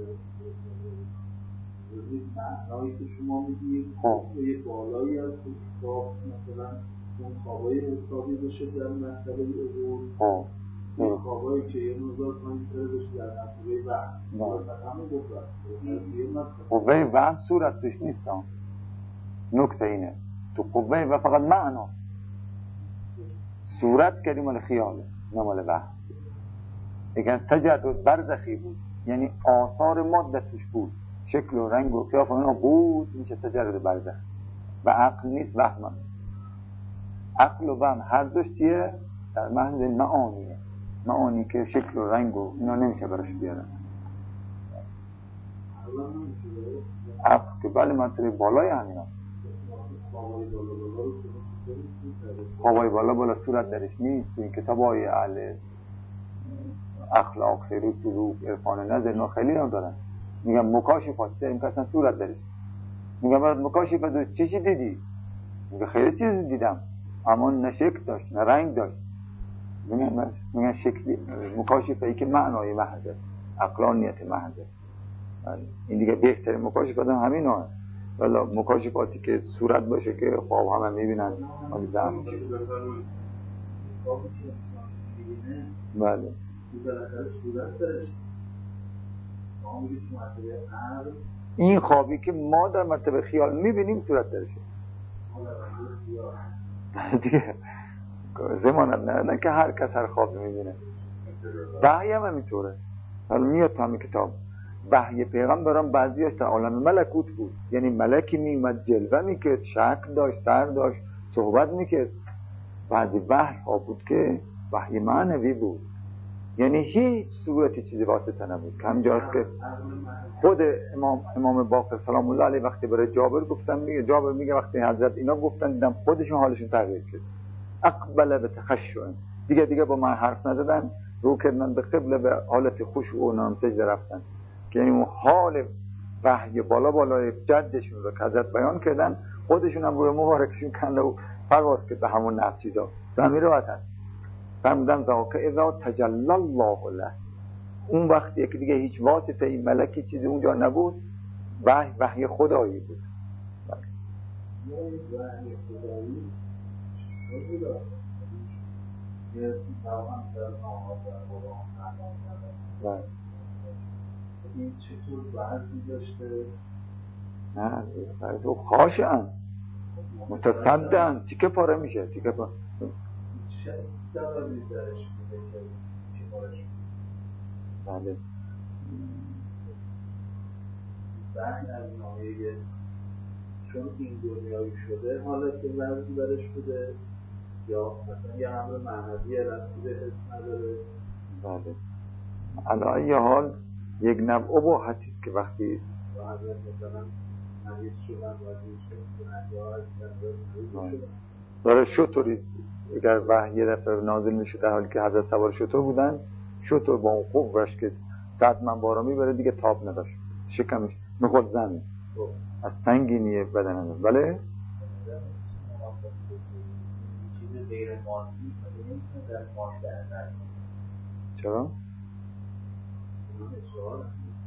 معنایی که شما میگید یه بالایی از خواب مثلا اون خوابای حسابی بشه در مسئله عبور، اون خوابایی که یه نوزاد پایین‌تر بشه در مسئله وهم. قوه وهم صورت توش نیست. نکته اینه تو قوه و فقط معنا صورت کردیم مال خیاله نه مال وهم. اگر تجرد برزخی بود یعنی آثار ماده توش بود، شکل و رنگ و قیافه اینا بود، میشه تجرد برزخ. و عقل نیست، وهم. عقل و وهم هر دوش چیه؟ در محض معانیه، معانی که شکل و رنگ و اینا نمیشه براش بیارن. عقل که بله منطقه بالای همینا، خوابای بالا بالا صورت درش نیست. تو این کتاب های اهل اخلاق، سیر و سلوک، عرفان نظر اینا خیلی هم دارن، میگم مکاشفات این که اصلا صورت درش. میگم برات مکاشفات چی چی دیدی؟ میگه خیلی چیز دیدم اما نه شکل داشت نه رنگ داشت. میگن میگن شکلی مکاشفه ای که معنای محضه، عقلانیت محضه. این دیگه بهترین مکاشفات هم همین هست. ولی مکاشفاتی که صورت باشه که خواب همه میبینن ولی زن بله این خوابی که ما در مرتبه خیال میبینیم صورت درشه دیگه زمانت نه نه که هر کس هر خواب میبینه. وحی هم همینطوره. حالا میاد تو همین کتاب وحی پیغمبران بعضیاش در عالم ملکوت بود، یعنی ملکی میمد جلوه میکرد، شکل داشت، سر داشت، صحبت میکرد. بعضی وحی ها بود که وحی معنوی بود، یعنی هیچ صورتی چیزی واسطه نبود. که همجاست که خود امام امام باقر سلام الله علیه وقتی برای جابر گفتن، میگه جابر میگه وقتی حضرت اینا گفتن دیدم خودشون حالشون تغییر شد، اقبل به تخشع، دیگه دیگه با من حرف نزدن، رو کردن به قبله، به حالت خشوع و نام سجده رفتن. که این حال وحی بالا بالای جدشون رو که حضرت بیان کردن، خودشون هم روی مبارکشون کنده و پرواز کرد به همون نفس چیزا. زمین رو وطن فرمودن ذاک اذا تجلی الله له، اون وقتی که دیگه هیچ واسطه این ملکی چیزی اونجا نبود، وحی وحی خدایی بود. وحی خدایی بله این چطور بعضی داشته؟ نه بعضی تو خاشن متصدن، تیکه پاره میشه تیکه پاره. چه سببی درش میده که تیکه پاره شده؟ بله بحن از ناحیه چون این دنیایی شده حالت وضعی برش بوده یا مثلا یه امر معنوی رسیده حس نداره؟ بله علی ای حال یک نوع اباحتی که وقتی حضرت مثلا مریض شدن وزیر شدن داره شطوری اگر وحی یه دفعه نازل میشه در حالی که حضرت سوار شطور بودن، شطور با اون قوهش که صد من بارا میبره دیگه تاب نداشت، شکمش میخورد زمین از سنگینی بدن نداشت. بله چیز غیر مادی نمیتونه در مادی در چرا؟ اون سوال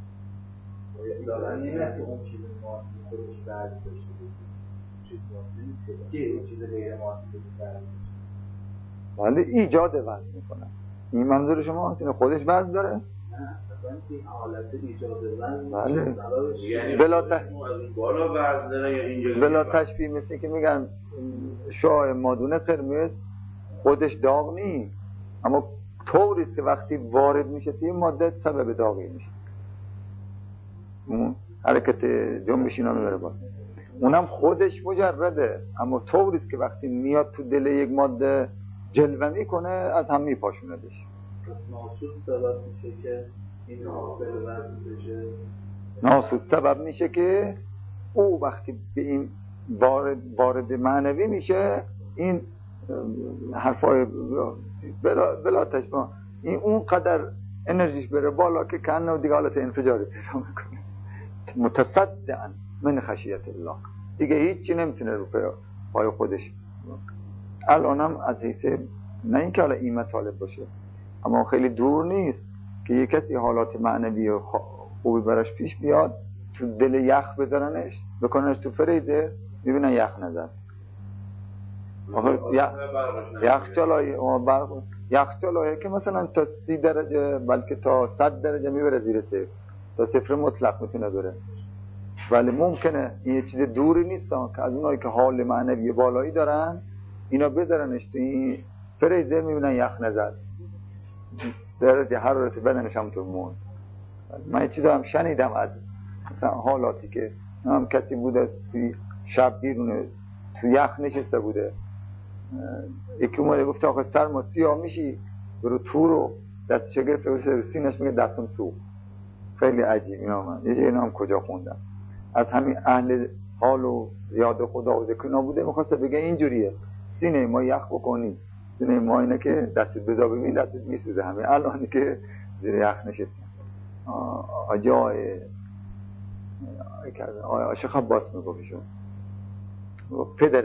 دارن اینه که اون چیز مادی خودش بعد داشته چیز مادی نیست که اون چیز غیر مادی داشته. بله ایجاد وزن میکنن. این منظور شما هست؟ خودش وزن داره؟ نه اصلا این حالت ایجاد وزن بله یعنی بلا ت... بالا وزن داره یا اینجا بلا تشبیه، مثل که میگن شاه مادونه قرمز خودش داغ نیست، اما طوریست که وقتی وارد میشه توی ماده سبب داغی میشه، اون حرکت جنبش اینا میبره بالا. اونم خودش مجرده، اما طوریست که وقتی میاد تو دل یک ماده جلوه میکنه از هم میپاشوندش. ناسود سبب میشه که این حاصل وزن بشه. ناسود سبب میشه که او وقتی به این وارد وارد معنوی میشه، این حرفای بلا, بلا تشبه این اون قدر انرژیش بره بالا که کنه و دیگه حالت انفجاری پیدا میکنه. متصدعن من خشیت الله، دیگه هیچی نمیتونه رو پای خودش. الانم از حیث نه اینکه حالا این مطالب باشه، اما خیلی دور نیست که یک کسی حالات معنوی و خوبی براش پیش بیاد، تو دل یخ بذارنش بکننش تو فریزر، میبینن یخ نزد. یخچالای برق یخچالایی که مثلا تا سی درجه بلکه تا صد درجه میبره زیر صفر، تا صفر مطلق میتونه بره. ولی ممکنه این یه چیز دوری نیست که از اونایی که حال معنوی بالایی دارن اینا بذارنش تو این فریزر، میبینن یخ نزد، درجه حرارت بدنش هم تو مون. من یه چیز هم شنیدم از مثلا حالاتی که هم کسی بوده توی شب بیرونه تو یخ نشسته بوده، یکی اومده گفت آخه سر ما سیاه میشی، برو تو رو دست شگفت و سینش میگه دستم سو. خیلی عجیب اینا. من یه اینا هم کجا خوندم از همین اهل حال و یاد خدا و ذکر نبوده، میخواسته بگه اینجوریه سینه ما یخ بکنی، سینه ما اینه که دستت بذار ببین دستت میسوزه. همین الانی که زیر یخ نشستم آجای آقای عاشق عباس میگوشون پدر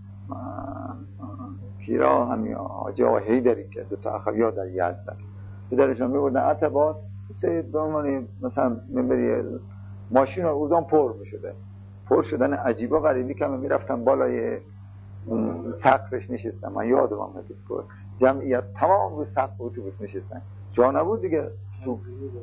کیرا همین آجای حیدری که دو تا اخویا در یزد پدرشون میبردن عتبات سه دومانی مثلا میبری ماشین رو اوزان پر میشده، پر شدن عجیبا غریبی که من میرفتم بالای سقفش نشستم. من یادم آمد که جمعیت تمام رو سقف اتوبوس نشستن، جا نبود دیگه. تو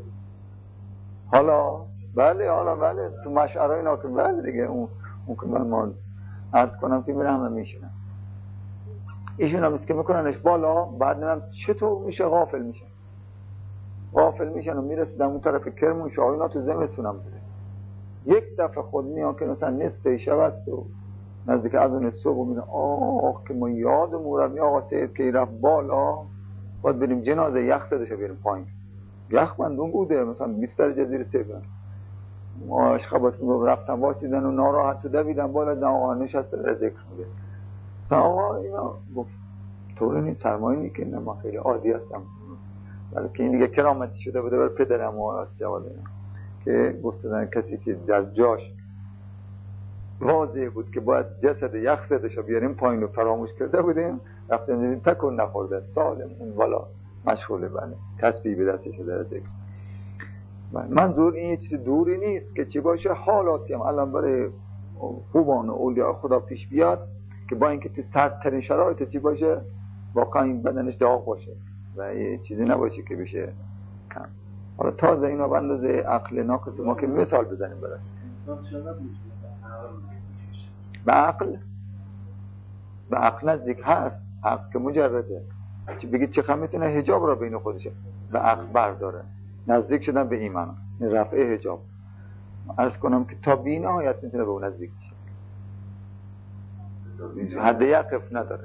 حالا بله حالا بله تو مشعرهای اینا که بله دیگه اون اون که من ما عرض کنم که میرم هم میشونم ایشون هم که میکننش بالا، بعد نمیم چطور میشه غافل میشه غافل میشن و میرسیدم اون طرف کرمانشاه اینا تو زمستونم بوده. یک دفعه خود میان که مثلا نصف شب است و نزدیک اذان صبح میگن آه که ما یادمون یا آقا سید که رفت بالا باید بریم جنازه یخ زدش بریم پایین. یخ بندون بوده مثلا بیست درجه زیر صفر. ما عشقابات رفتم واسیدن و ناراحت شده بیدن بالا دن آقا نشست در ذکر میده. آقا اینا گفت طوره نیست سرمایه نی که ما خیلی عادی هستم، بلکه این دیگه کرامتی شده بوده بر پدرم و از جوال اینا که گفتن کسی که در جاش واضح بود که باید جسد یخ زدش رو بیاریم پایین رو فراموش کرده بودیم، رفتیم دیدیم تکون نخورده سالم اون بالا مشغوله بله تسبیح به دستش در ذکر. منظور این یه چیز دوری نیست که چی باشه حالاتی هم الان برای خوبان و اولیاء خدا پیش بیاد که با اینکه تو سردترین شرایط چی باشه واقعا این بدنش داغ باشه و یه چیزی نباشه که بشه کم. حالا تازه اینا به اندازه عقل ناقص ما که مثال بزنیم برای انسان چقدر میتونه به عقل به عقل نزدیک هست. عقل که مجرده چی بگید چه خم میتونه حجاب را بین خودشه به عقل برداره. نزدیک شدن به ایمان رفع حجاب عرض کنم که تا بی نهایت میتونه به اون نزدیک شه، حد یقف نداره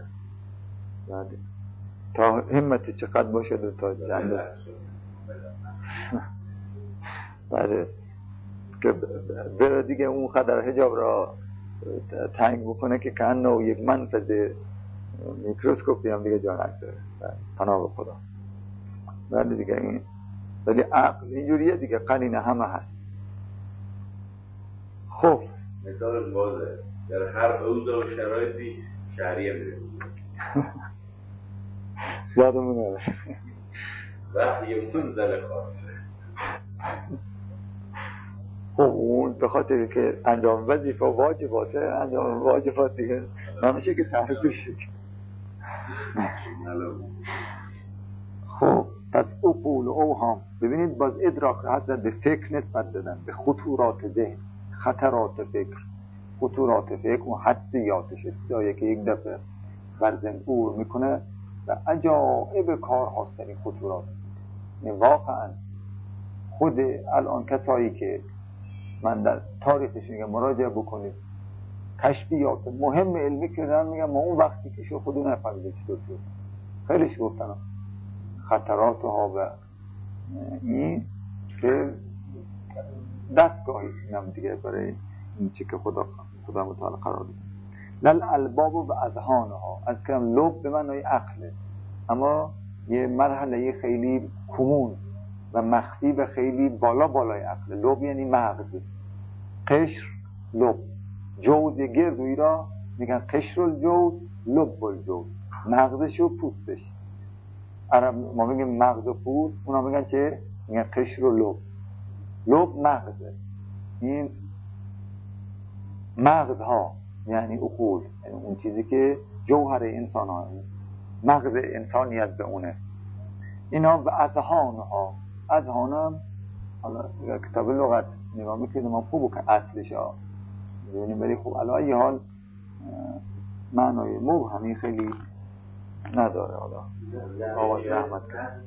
تا همتی چقدر باشه دو تا جنده بله که بره دیگه اون قدر حجاب را تنگ بکنه که کنه یک منفذ میکروسکوپی هم دیگه جا نداره. پناه به خدا. بله دیگه این ولی عقل اینجوریه دیگه قرین همه هست. خب مثال بازه در هر اوضاع و شرایطی شهریه میره یادمونه وحی منزل خاصه. خب اون به خاطر که انجام وظیفه واجباته انجام واجبات دیگه نمیشه که تحریف شه. خب پس اقول و اوهام ببینید باز ادراک را حضرت به فکر نسبت دادن، به خطورات ذهن، خطرات فکر، خطورات فکر و حدسیاتش جایی که یک دفعه بر ذهن عبور میکنه و عجایب کار هاست در این خطورات. واقعا خود الان کسایی که من در تاریخش میگم مراجعه بکنید کشفیات مهم علمی کردن میگم ما اون وقتی که شو خودو نفهمیده چطور شد خیلیش گفتن خطرات ها و این که دستگاهی نم دیگه برای این چی که خدا خدا متعال قرار دید. لل الباب و اذهان ها از کلم لب به معنای عقله اما یه مرحله خیلی کمون و مخفی و خیلی بالا بالای عقل. لب یعنی مغز، قشر لب، جوز گردوی را میگن قشر الجوز لب الجوز، مغزش و پوستش. عرب ما میگیم مغز و پوست، اونا میگن چه؟ میگن قشر و لب. لب مغزه، این مغزها یعنی عقول، یعنی اون چیزی که جوهر انسان ها مغز انسانیت به اونه. اینا و اذهان ها، اذهان هم حالا کتاب لغت نگاه میکنیم ما خوب بکن اصلش ها ببینیم ولی خوب علا ای حال معنای مبهمی خیلی نداره. حالا آقا رحمت کرد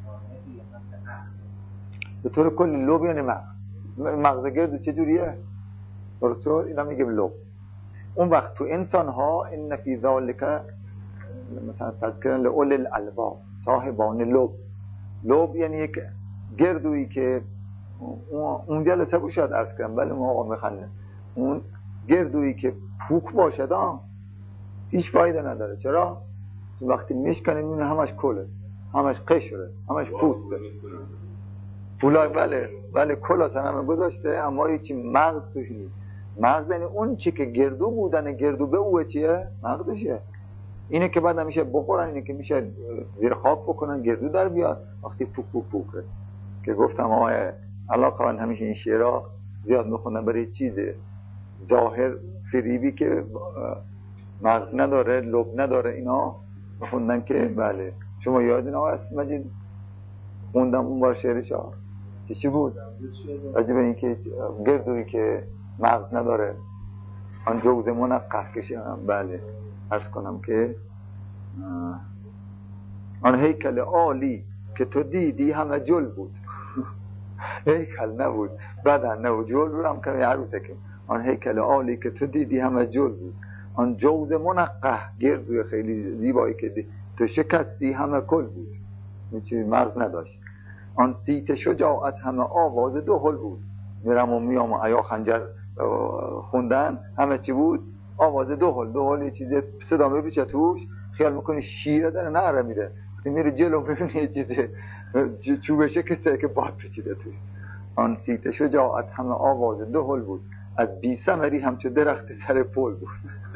به طور کلی لب یعنی مغز. مغز گرد چجوریه؟ درسته؟ اینا میگیم لب. اون وقت تو انسان ها این فی ذالک مثلا تذکرن لأول الالباب صاحبان لب. لب یعنی یک گردویی که اون جلسه بود شاید عرض کنم، ولی ما آقا میخنده اون گردویی که پوک باشد آن هیچ فایده نداره. چرا؟ وقتی میشکنه میونه همش کله، همش قشره، همش پوسته. پولای بله بله کل اصلا همه گذاشته، اما هیچی مغز توش نیست. مغز یعنی اون چی که گردو بودن گردو به اوه چیه؟ مغزشه. اینه که بعد میشه بخورن، اینه که میشه زیر خواب بکنن گردو در بیاد وقتی پوک پوک پوکه. که گفتم آقای علاقه من همیشه این شعرها زیاد میخوندم برای چیزه ظاهر فریبی که مغز نداره، لب نداره، اینا میخوندن که بله. شما یادین آقای اسم مجید خوندم اون بار شعرش ها چی بود؟ راجع به این که گردویی که مغز نداره آن جوز منقه کشم. بله عرض کنم که آن هیکل عالی که تو دیدی همه جل بود. هیکل نبود، بدن نبود، جل بود هم کمی عروسه که آن هیکل عالی که تو دیدی همه جل بود. آن جوز منقه گردوی خیلی زیبایی که دی. تو شکستی همه کل بود، این چیز مغز نداشت. آن سیت شجاعت همه آواز دو هل بود. میرم و میام و عیا خنجر خوندن همه چی بود آواز دو هل. دو هل یه چیز صدا بپیچه توش خیال میکنی شیره داره نره میره، میره جلو ببینی یه چیزه چوبشه که که باد پیچیده توش. آن سیت شجاعت همه آواز دو هل بود. از بی ثمری همچو درخت سر پل بود.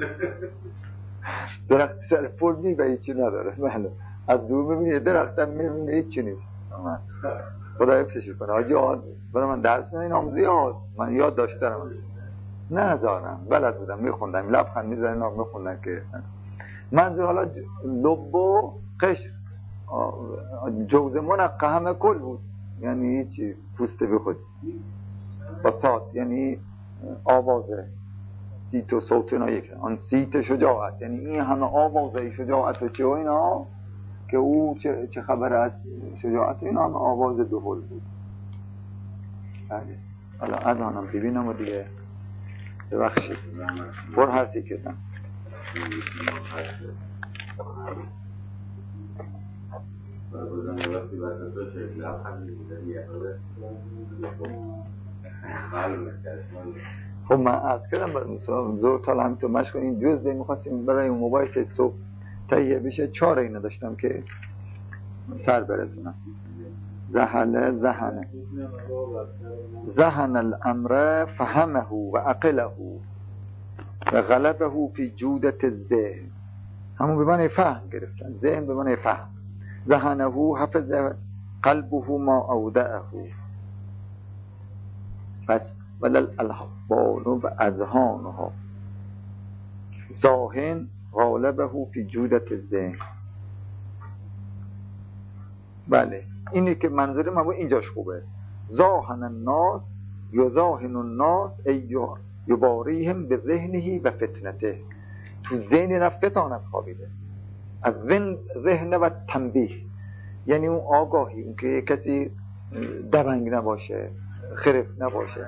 درخت سر پل میبه هیچی نداره. بله از دور میبینی درخت هم میبینی هیچی نیست. خدا حفظش کنه. حاجی آد برای من درس من این هم زیاد من یاد داشتم نه دارم بلد بودم میخوندم لبخند میزنن اینا میخوندن که منظور حالا لب و قشر جوز منقه همه کل بود، یعنی هیچی پوسته به خود با سات یعنی آوازه سیت و صوت اینا یک. آن سیت شجاعت یعنی این همه آوازه شجاعت و چه و اینا که او چه, چه خبر از شجاعت اینا همه آواز دو هل بود. بله حالا اذانم ببینم و دیگه ببخشید بر حرفی کردم. خب من از کردم برای مثلا زور تال هم تو مشکل این جز دی میخواستیم برای اون موبایل که صبح تهیه بشه چهار اینو داشتم که سر برسونم. زهل زهنه زهن الامر فهمه و عقله و غلبه فی جودت الذهن. همون به معنی فهم گرفتن، ذهن به معنی فهم. زهنه حفظ قلبه ما اودعه. پس ولل الاحوال و اذهانها ذاهن غالبه فی جودت الذهن. بله اینی که منظور من بود اینجاش خوبه. زاهن الناس یزاهن الناس ایو یباریهم به ذهنه و فتنته. تو ذهن نه فتانت خوابیده. از ذهن و تنبیه یعنی اون آگاهی، اون که کسی دبنگ نباشه خرف نباشه.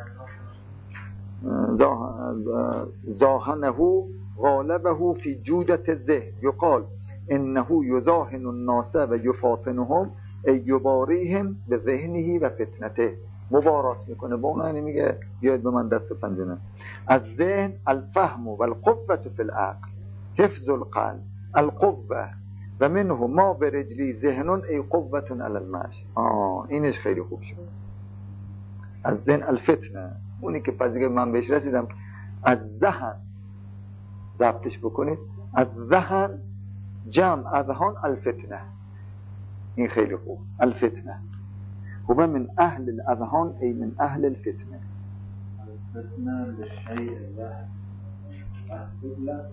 زاهنه غالبه فی جودت الذهن یقال انه یزاهن الناس و یفاطنهم ای یباریهم به ذهنه و فتنته. مبارات میکنه با اونها، یعنی میگه بیاید به من دست و پنجه. از ذهن الفهم و القوة فی العقل حفظ القلب القوة و منه ما برجلی ذهن ای قوة علی المشی. آه اینش خیلی خوب شد. از ذهن الفتنه اونی که پس دیگه من بهش رسیدم. از ذهن ضبطش بکنید. از ذهن جمع اذهان الفتنه، این خیلی خوب. الفتنه هو من اهل الاذهان ای من اهل الفتنه. الفتنه لشیء الله محفوظ له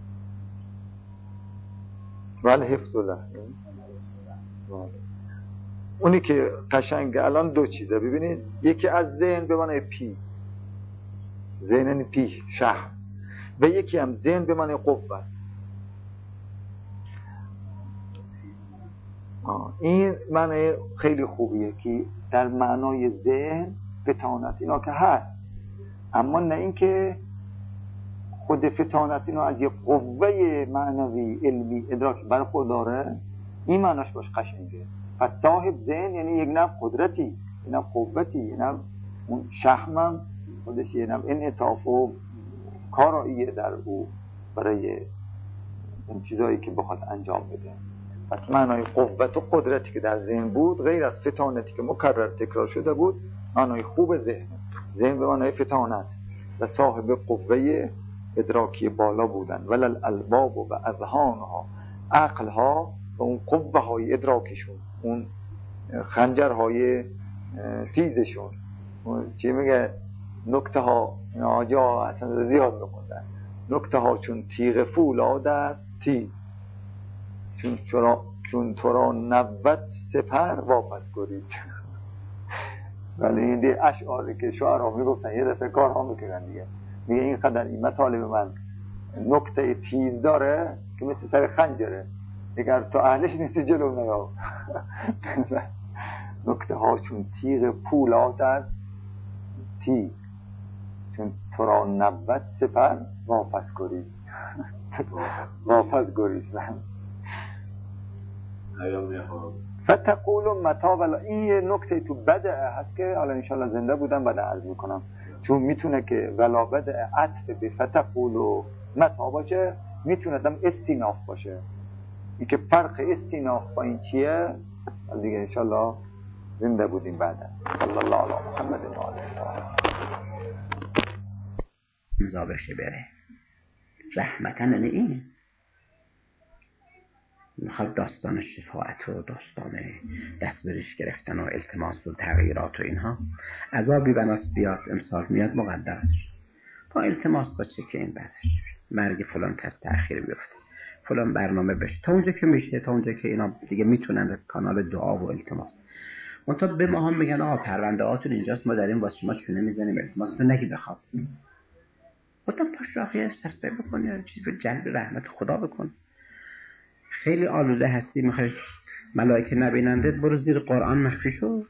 ولی حفظ له. اونی که قشنگ الان دو چیزه ببینید، یکی از ذهن به معنی پی، ذهن پی شهر، و یکی هم ذهن به معنی قوت. این معنی خیلی خوبیه که در معنای ذهن فتانت اینا که هست، اما نه این که خود فتانت اینو از یه قوه معنوی علمی ادراک برخورداره، این معناش باش قشنگه. پس صاحب ذهن یعنی یک نوع قدرتی، یک نوع قوتی، یک نوع اون شحمم خودش یه نوع انعطاف و کاراییه در او برای این چیزایی که بخواد انجام بده. پس معنای قوت و قدرتی که در ذهن بود غیر از فتانتی که مکرر تکرار شده بود، معنای خوب ذهن. ذهن به معنای فتانت و صاحب قوه ادراکی بالا بودن. ولل الباب و اذهانها، عقلها و اون قوه های ادراکشون، اون خنجرهای تیزشون، چی میگه نکته ها، آجا اصلا زیاد بخوندن، نکته ها چون تیغ فولاد است تیز، چون چرا چون تو را نبت سپر واپس گرید. ولی این دی اشعاری که شعرها میگفتن یه دفعه کارها میکنن دیگه، میگه این قدر این مطالب من نکته تیز داره که مثل سر خنجره، اگر تو اهلش نیستی جلو نیا. نکته ها چون تیغ پولاد است تیز، چون تو را نبت سپر واپس گرید. واپس گرید. فتقول متا ولا، این یه نکته تو بدعه هست که حالا انشالله زنده بودم بعد عرض میکنم، چون میتونه که ولا بدعه عطف به فتقول و متا باشه، میتونه دم استیناف باشه. این که فرق استیناف با این چیه دیگه انشالله زنده بودیم بعد. صلی الله علی محمد و آله امضا بشه بره رحمتن. این میخواد داستان شفاعت و داستان دست بریش گرفتن و التماس و تغییرات و اینها، عذابی بناس بیاد امسال میاد مقدرش با التماس با چه که این بعدش مرگ فلان کس تأخیر بیفته، فلان برنامه بشه، تا اونجا که میشه، تا اونجا که اینا دیگه میتونن از کانال دعا و التماس. اون تا به ما هم میگن آقا پرونده هاتون اینجاست، ما داریم واسه شما چونه میزنیم، التماس تو نگی بخواب. خودم پاش راقیه سسته بکن یا چیز به جلب رحمت خدا بکن. خیلی آلوده هستی میخوای ملائکه نبینندت، برو زیر قرآن مخفی شو،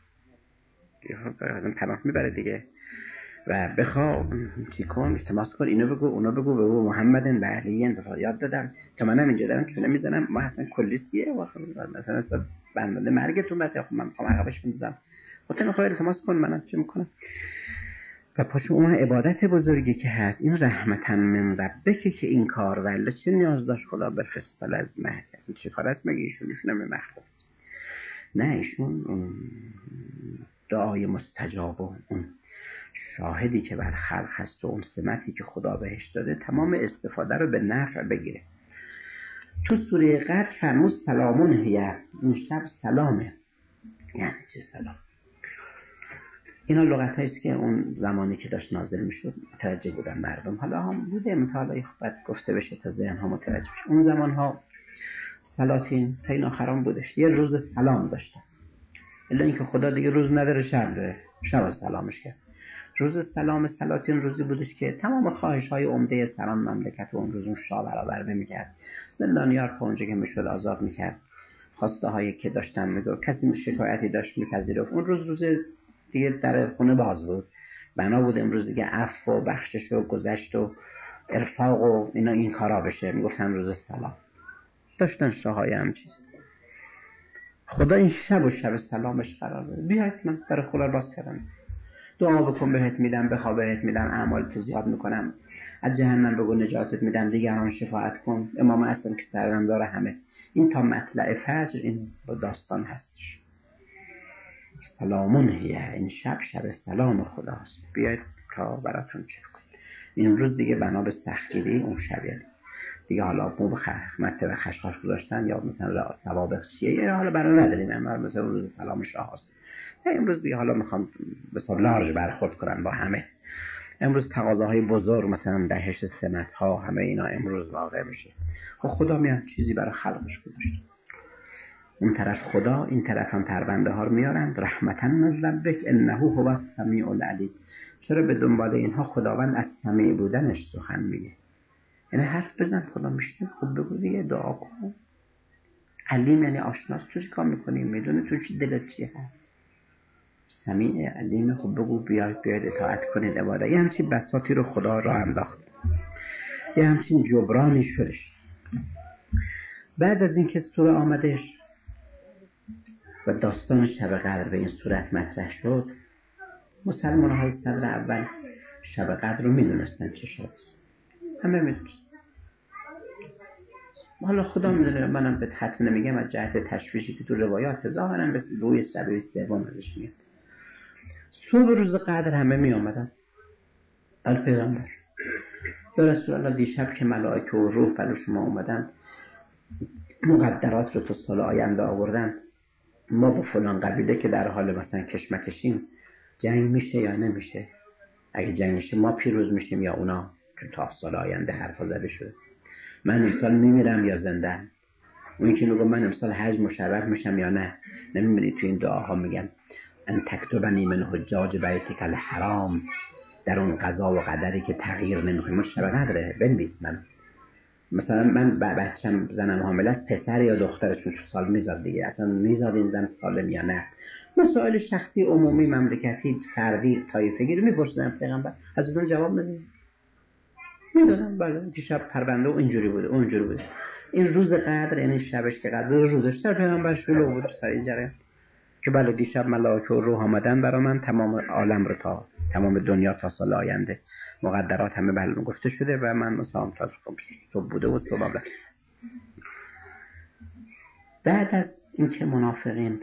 پناه میبره دیگه. و بخوا چی کن، التماس کن، اینو بگو اونو بگو، بگو محمدن و علیین و یاد دادم تا منم اینجا دارم چونه میزنم، ما اصلا کلیستیه مثلا اصلا بندنده مرگتون بده، من میخوام عقبش بندازم، خودت میخوای التماس کن، منم چی میکنم. و پاشو اون عبادت بزرگی که هست، این رحمتن من ربکه که این کار ولی چه نیاز داشت خدا به فسفل از مهد، اصلا چه کار است مگه ایشون ایشون هم مخلوق نه، ایشون اون دعای مستجاب و اون شاهدی که بر خلق هست و اون سمتی که خدا بهش داده تمام استفاده رو به نفع بگیره. تو سوره قدر فرمود سلامون هیه، این شب سلامه. یعنی چه سلام؟ اینا لغت هاییست که اون زمانی که داشت نازل میشد متوجه بودن مردم، حالا هم بوده مطالعه خب گفته بشه تا ذهن ها متوجه بشه. اون زمان ها سلاطین تا این آخران بودش یه روز سلام داشتن، الا اینکه خدا دیگه روز نداره شب داره، شب سلامش کرد. روز سلام سلاطین روزی بودش که تمام خواهش های عمده سران مملکت اون روز اون شاه برآورده میکرد، زندانیار تا اونجا که میشد آزاد میکرد، خواسته هایی که داشتن میگو، کسی شکایتی داشت میپذیرفت. اون روز روز دیگه در خونه باز بود، بنا بود امروز دیگه عفو و بخشش و گذشت و ارفاق و اینا این کارا بشه، میگفتن روز سلام. داشتن شاهای هم چیز. خدا این شب و شب سلامش قرار بده، بیاید من در خدا باز کردم، دعا بکن بهت میدم، بخواه بهت میدم، اعمالت زیاد میکنم، از جهنم بگو نجاتت میدم، دیگران شفاعت کن، امام اصلا که سرم داره همه. این تا مطلع فجر این داستان هستش. سلامون هیه، این شب شب سلام خداست، بیاید تا براتون چه کنید. این روز دیگه بنا به سختگیری اون شبیه دیگه، حالا مو به خدمت و خشخاش گذاشتن یا مثلا سوابق چیه، حالا برای نداریم، اما مثلا روز سلام شاه هست. امروز دیگه حالا میخوام به صورت لارج برخورد کنن با همه. امروز تقاضاهای بزرگ مثلا دهش سمت ها همه اینا امروز واقع میشه. خب خدا میاد چیزی برای خلقش گذاشته، اون طرف خدا، این طرف هم پرونده ها رو میارن. رحمتن من ربک انه هو السمیع العلیم. چرا به دنبال اینها خداوند از سمیع بودنش سخن میگه، یعنی حرف بزن خدا میشنه، خب بگو دیگه، دعا کن. علیم یعنی آشناست، تو چی کار میکنی، میدونه تو چی دلت چی هست. سمیع علیم، خب بگو بیاید بیاید اطاعت کنید، عبادت. یه همچین بساطی رو خدا راه انداخت. یه همچین جبرانی شدش. بعد از اینکه سوره آمدش و داستان شب قدر به این صورت مطرح شد، مسلمان های صدر اول شب قدر رو میدونستن چه شد، همه میدونستن. حالا خدا میدونه، منم به حتم نمیگم، از جهت تشویشی که تو روایات ظاهرا به روی شب سوم ازش میاد. صبح روز قدر همه می آمدن. ال پیغمبر یا رسول الله، دیشب که ملائکه و روح برای شما اومدن مقدرات رو تو سال آینده آوردن، ما با فلان قبیله که در حال مثلا کشمکشیم جنگ میشه یا نمیشه؟ اگه جنگ میشه ما پیروز میشیم یا اونا؟ چون تا سال آینده حرفا زده شده. من امسال میمیرم یا زنده؟ اون که میگه من امسال حج مشرف میشم یا نه؟ نمیبینید تو این دعاها میگن ان تکتبنی من حجاج بیتک الحرام، در اون قضا و قدری که تغییر نمیکنه. ما شب قدره بنویس. من مثلا من بچم زنم حامله است، پسر یا دختره، چون تو سال میزاد دیگه، اصلا میزاد این زن سالم یا نه. مسائل شخصی عمومی مملکتی فردی طایفگی رو میپرسیدم پیغمبر، از اون جواب ندید. میدونم بله دیشب پرونده و اینجوری بوده اونجوری بوده. این روز قدر یعنی شبش که قدر روزش در پیغمبر شروع بود سر این جریان که بله دیشب ملائکه و روح آمدن برا من، تمام عالم رو تا تمام دنیا تا سال آینده مقدرات همه بله گفته شده و من مثلا تا صبح بوده و صبح بله. بعد از اینکه منافقین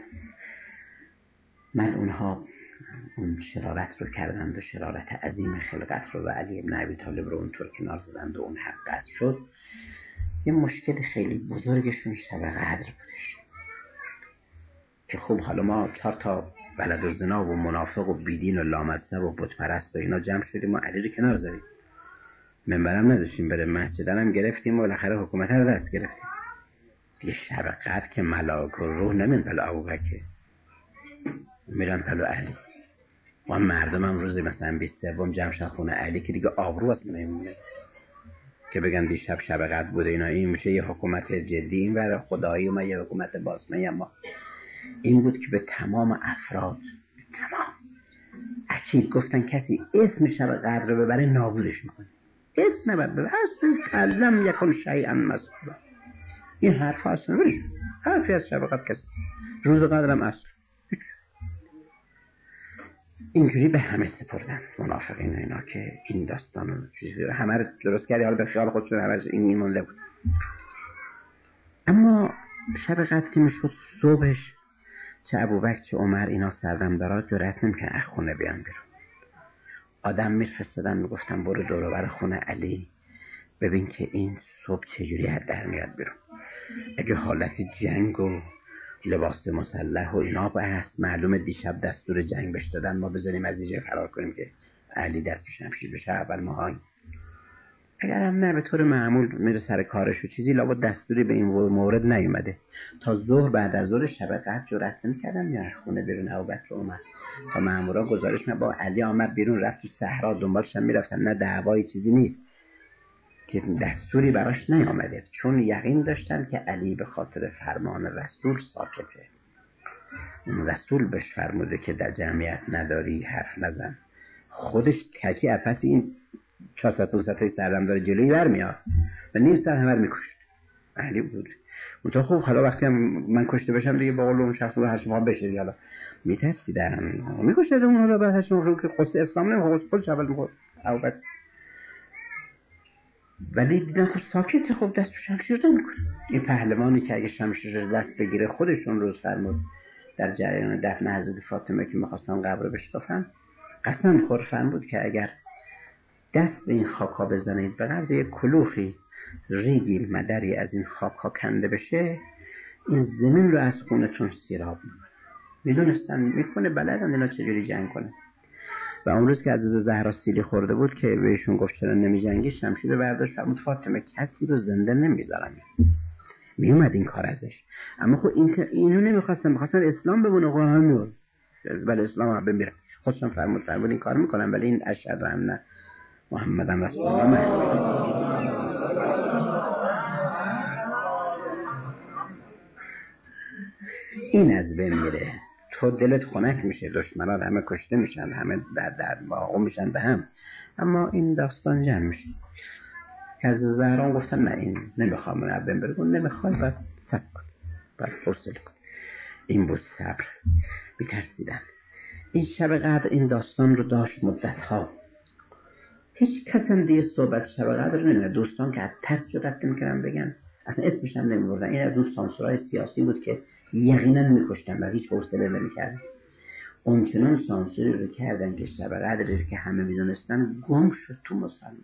ملعونها اون شرارت رو کردند و شرارت عظیم خلقت رو و علی بن ابی طالب رو اونطور کنار زدند و اون حق قصد شد، یه مشکل خیلی بزرگشون شب قدر بودش که خب حالا ما چهار تا بلد و زنا و منافق و بیدین و لامصب و بتپرست و اینا جمع شدیم و علی رو کنار زدیم، منبرم نذاشتیم بره، مسجدم گرفتیم و بالاخره حکومت رو دست گرفتیم دیگه. شب قدر که ملائکه و روح نمیان پلو ابوبکر، میرن پلو علی. و مردم هم روزی مثلا بیست سوم جمع شدن خونه علی که دیگه آبرو از نمیمونه که بگن دیشب شب قدر بوده اینا. این میشه یه حکومت جدی، این برای خدایی و ما یه حکومت باسمه. اما این بود که به تمام افراد، به تمام اکید گفتن کسی اسم شب قدر رو ببره نابودش میکنه. اسم نبر ببره، اصلا کلم یکن شیئا مسئولا. این حرف اصلا برش حرفی از شب قدر کسی روز قدر هم اصلا اینجوری به همه سپردن منافقین و اینا که این داستان رو همه رو درست کردی، حالا به خیال خودشون همه این این مونده بود. اما شب قدر که میشد صبحش چه ابوبکر چه عمر اینا سردم دارا جرأت نمیکنن از خونه بیان بیرون. آدم میفرستادن میگفتن برو دور و بر خونه علی ببین که این صبح چجوری حد در میاد بیرون. اگه حالت جنگ و لباس مسلح و اینا با هست، معلومه دیشب دستور جنگ بهش دادن، ما بذاریم از اینجا فرار کنیم که علی دست شمشیر بشه اول ماهایی. اگر هم نه به طور معمول میره سر کارش و چیزی، لابد دستوری به این مورد نیومده. تا ظهر بعد از ظهر شب قدر جرأت نمی‌کردن میان خونه بیرون. ابوبکر اومد تا مامورا گزارش می‌دن با علی آمد بیرون، رفت تو صحرا دنبالش میرفتن، نه دعوایی چیزی نیست که دستوری براش نیامده، چون یقین داشتن که علی به خاطر فرمان رسول ساکته. اون رسول بهش فرموده که در جمعیت نداری حرف نزن. خودش تکی پس این چهارصد پانصد تای سردم داره جلوی برمیاد و نیم ساعت همه رو میکشت. علی بود اون تا خوب. حالا وقتی هم من کشته بشم دیگه با قول اون شخص رو هشم ها بشه دیگه، حالا میترسیدن میکشت اون. حالا بعد هشم رو که قصه اسلام نمیخواد خودش اول میخواد ابوبکر، ولی دیدن خب ساکته، خب دست به شمشیر نمیکنه. این پهلوانی که اگه شمشیر دست بگیره خودشون روز فرمود در جریان دفن حضرت فاطمه که میخواستن قبر رو بشکافن، قسم خور فرمود که اگر دست به این خاکا بزنید به قدر یک کلوخی ریگی مدری از این خاکا کنده بشه، این زمین رو از خونتون سیراب میکنه. میدونستن میکنه، بلدن اینا چجوری جنگ کنه. و اون روز که حضرت زهرا سیلی خورده بود که بهشون گفت چرا نمی جنگی، شمشیر رو برداشت فرمود فاطمه کسی رو زنده نمیذارم. میومد این کار ازش. اما خب این اینو نمیخواستن، میخواستن اسلام بمونه. قرآن میگه ولی اسلام هم بمیره. خودشون فرمود فرمود این کار میکنن، ولی این اشهد ان محمد رسول الله. این از بین میره، تو دلت خنک میشه، دشمنان همه کشته میشن، همه در در واقع میشن به هم، اما این داستان جمع میشه. که از زهران گفتن نه این نمیخوام من بهم بگو نمیخوای بعد صبر کن بعد حوصله کن. این بود صبر، بی‌ترسیدن. این شب قدر این داستان رو داشت مدت‌ها. هیچ کس هم دیگه صحبت شب قدر نمی‌کنه. دوستان که از ترس جرأت نمی‌کردن بگن، اصلا اسمش هم نمی‌بردن. این از اون سانسورهای سیاسی بود که یقینا می‌کشتن و هیچ حوصله نمی‌کردن. اون چنان سانسوری رو کردن که شب قدری که همه می‌دونستن گم شد تو مسلمان.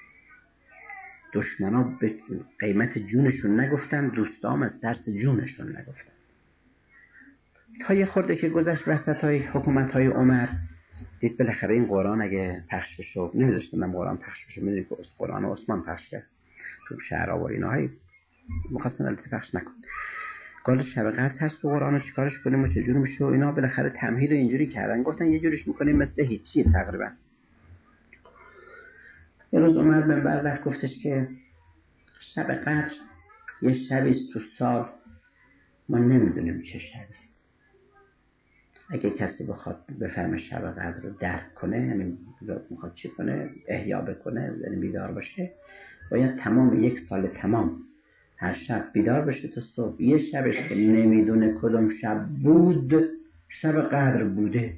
دشمنا به قیمت جونشون نگفتن، دوستام از ترس جونشون نگفتن. تا یه خورده که گذشت وسطای حکومت‌های عمر، دید بالاخره این قرآن اگه پخش بشه، نمیذاشتن قرآن پخش بشه، میدونی که قرآن عثمان پخش کرد تو شهرها و ایناهای مخواستن البته پخش نکن. قال شب قدر هست تو قرآن رو چیکارش کنیم و چجوری میشه و اینا. بالاخره تمهید رو اینجوری کردن، گفتن یه جوریش میکنیم مثل هیچی تقریبا. یه روز اومد منبر رفت گفتش که شب قدر یه شبی تو سال، ما نمیدونیم چه شبی. اگه کسی بخواد بفهمه شب قدر رو درک کنه، یعنی میخواد چی کنه، احیا بکنه، یعنی بیدار باشه، باید تمام یک سال تمام هر شب بیدار بشه تا صبح. یه شبش که نمیدونه کدوم شب بود، شب قدر بوده.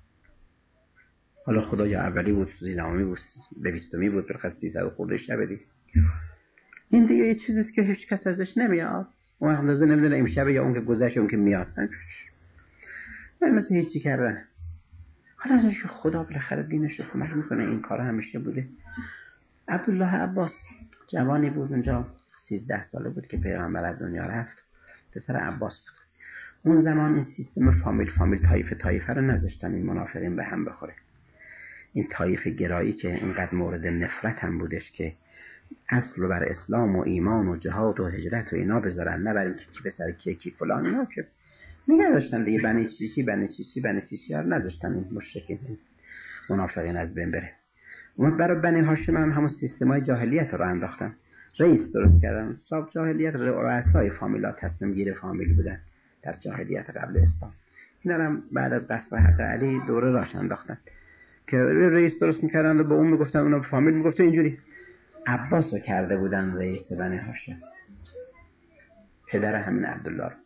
حالا خدا یا اولی بود، سیزدهمی بود، دویستمی بود، برخواست سیصد خورده شب دیگه. این دیگه یه چیزیست که هیچ کس ازش نمیاد. اون اندازه نمیدونه این شب یا اون که گذشت اون که میاد. من مثل هیچی کردن. حالا ازش که خدا بالاخره دینش رو کمک میکنه. این کار همیشه بوده. عبدالله عباس جوانی بود اونجا، سیزده ساله بود که پیغمبر از دنیا رفت. پسر عباس بود. اون زمان این سیستم فامیل فامیل طایفه طایفه رو نذاشتن این منافقین به هم بخوره. این طایفه گرایی که اینقدر مورد نفرت هم بودش که اصل رو بر اسلام و ایمان و جهاد و هجرت و اینا بذارن، نه برای کی پسر کی کی فلان اینا که نگه داشتن دیگه. بنی چیچی بنی چیچی بنی چیچی ها نذاشتن این مشرکین منافقین از بین بره. اون برای بنی هاشم هم همون سیستمای جاهلیت رو انداختن، رئیس درست کردن. صاحب جاهلیت رؤسای فامیلا تصمیم گیر فامیل بودن در جاهلیت قبل اسلام. اینا هم بعد از غصب حق علی دوره راش انداختن که رئیس درست میکردن و به اون میگفتن، اونا فامیل میگفتن اینجوری. عباس رو کرده بودن رئیس بنی هاشم، پدر همین عبدالله رو.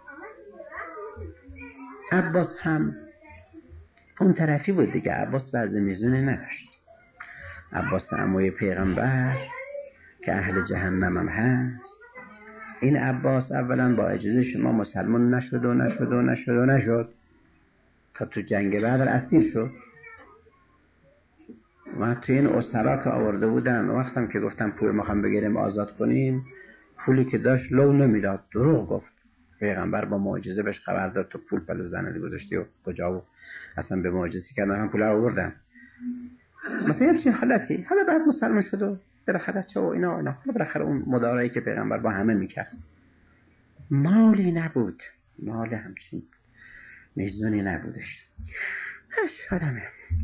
عباس هم اون طرفی بود دیگه. عباس وضع میزونه نداشت. عباس عموی پیغمبر که اهل جهنم هم هست. این عباس اولا با اجازه شما مسلمان نشد و نشد و نشد و نشد تا تو جنگ بدر اسیر شد. و تو این اسرا که آورده بودن، وقتم که گفتم پول میخوام بگیریم آزاد کنیم، پولی که داشت لو نمیداد، دروغ گفت. پیغمبر با معجزه بهش خبر داد تو پول پلو زنه گذاشتی و کجا و اصلا به معجزه کردن هم پول رو آوردن. مثلا یه چیز حالتی. حالا بعد مسلمان شد و بالاخره چه و اینا اینا. حالا بالاخره اون مدارایی که پیغمبر با همه میکرد، مالی نبود، مال همچین میزونی نبودش. هش آدمه.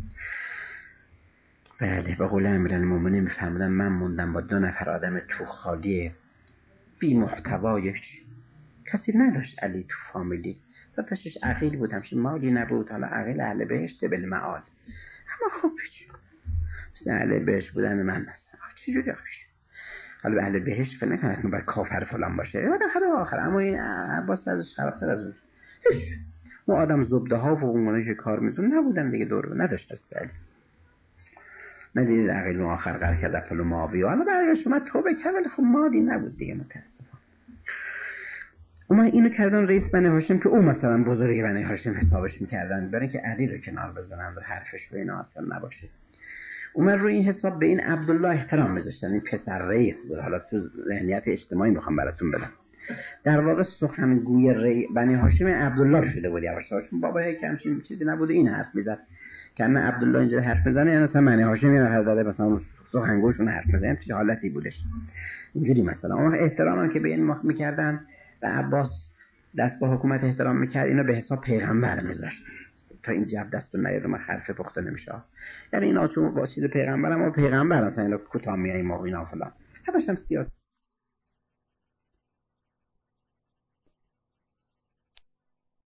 بله به قول امیرالمومنین میفهمدم من موندم با دو نفر آدم تو خالی بی محتوایش. کسی نداشت علی تو فامیلی. داداشش عقیل بود، همچین مالی نبود. حالا عقیل اهل بهشت بالمعال. اما خب مثل اهل بهشت بودن من مثلا چجوری آخیش؟ حالا اهل بهشت فلن کنه باید کافر فلان باشه و داخل آخر. اما این عباس ازش خرابتر از اون. اون آدم زبده ها و اونگونه که کار میدون نبودن دیگه، دور نداشت استعلی. ندیدید عقیل اون آخر قرار کرد اپلو مابی و حالا برای شما توبه کرد، ولی خب مالی نبود دیگه متاسفم. اما اینو کردن رئیس بنی هاشم که او مثلا بزرگ بنی هاشم حسابش میکردن، برای که علی رو کنار بزنن و حرفش و اینا اصلا نباشه. اومد روی این حساب به این عبدالله احترام میذاشتن. این پسر رئیس بود. حالا تو ذهنیت اجتماعی میخوام براتون بدم. در واقع سخنگوی ری بنی هاشم عبدالله شده بود یواشاش. چون بابایی که همچین چیزی نبود این حرف میزد که نه عبدالله اینجا حرف بزنه یا مثلا بنی هاشم این حرف زده مثلا سخنگوشون حرف بزنه. چه حالتی بودش اینجوری مثلا. اون احترامی که به این مخ میکردن و عباس دستگاه حکومت احترام میکرد، اینا به حساب پیغمبر میذاشت تا این جب دستون نیاد ما حرف پخته نمیشه. یعنی اینا چون با چیز پیغمبر، اما پیغمبر اصلا اینا کوتاه میای ما اینا فلان. همش هم سیاست.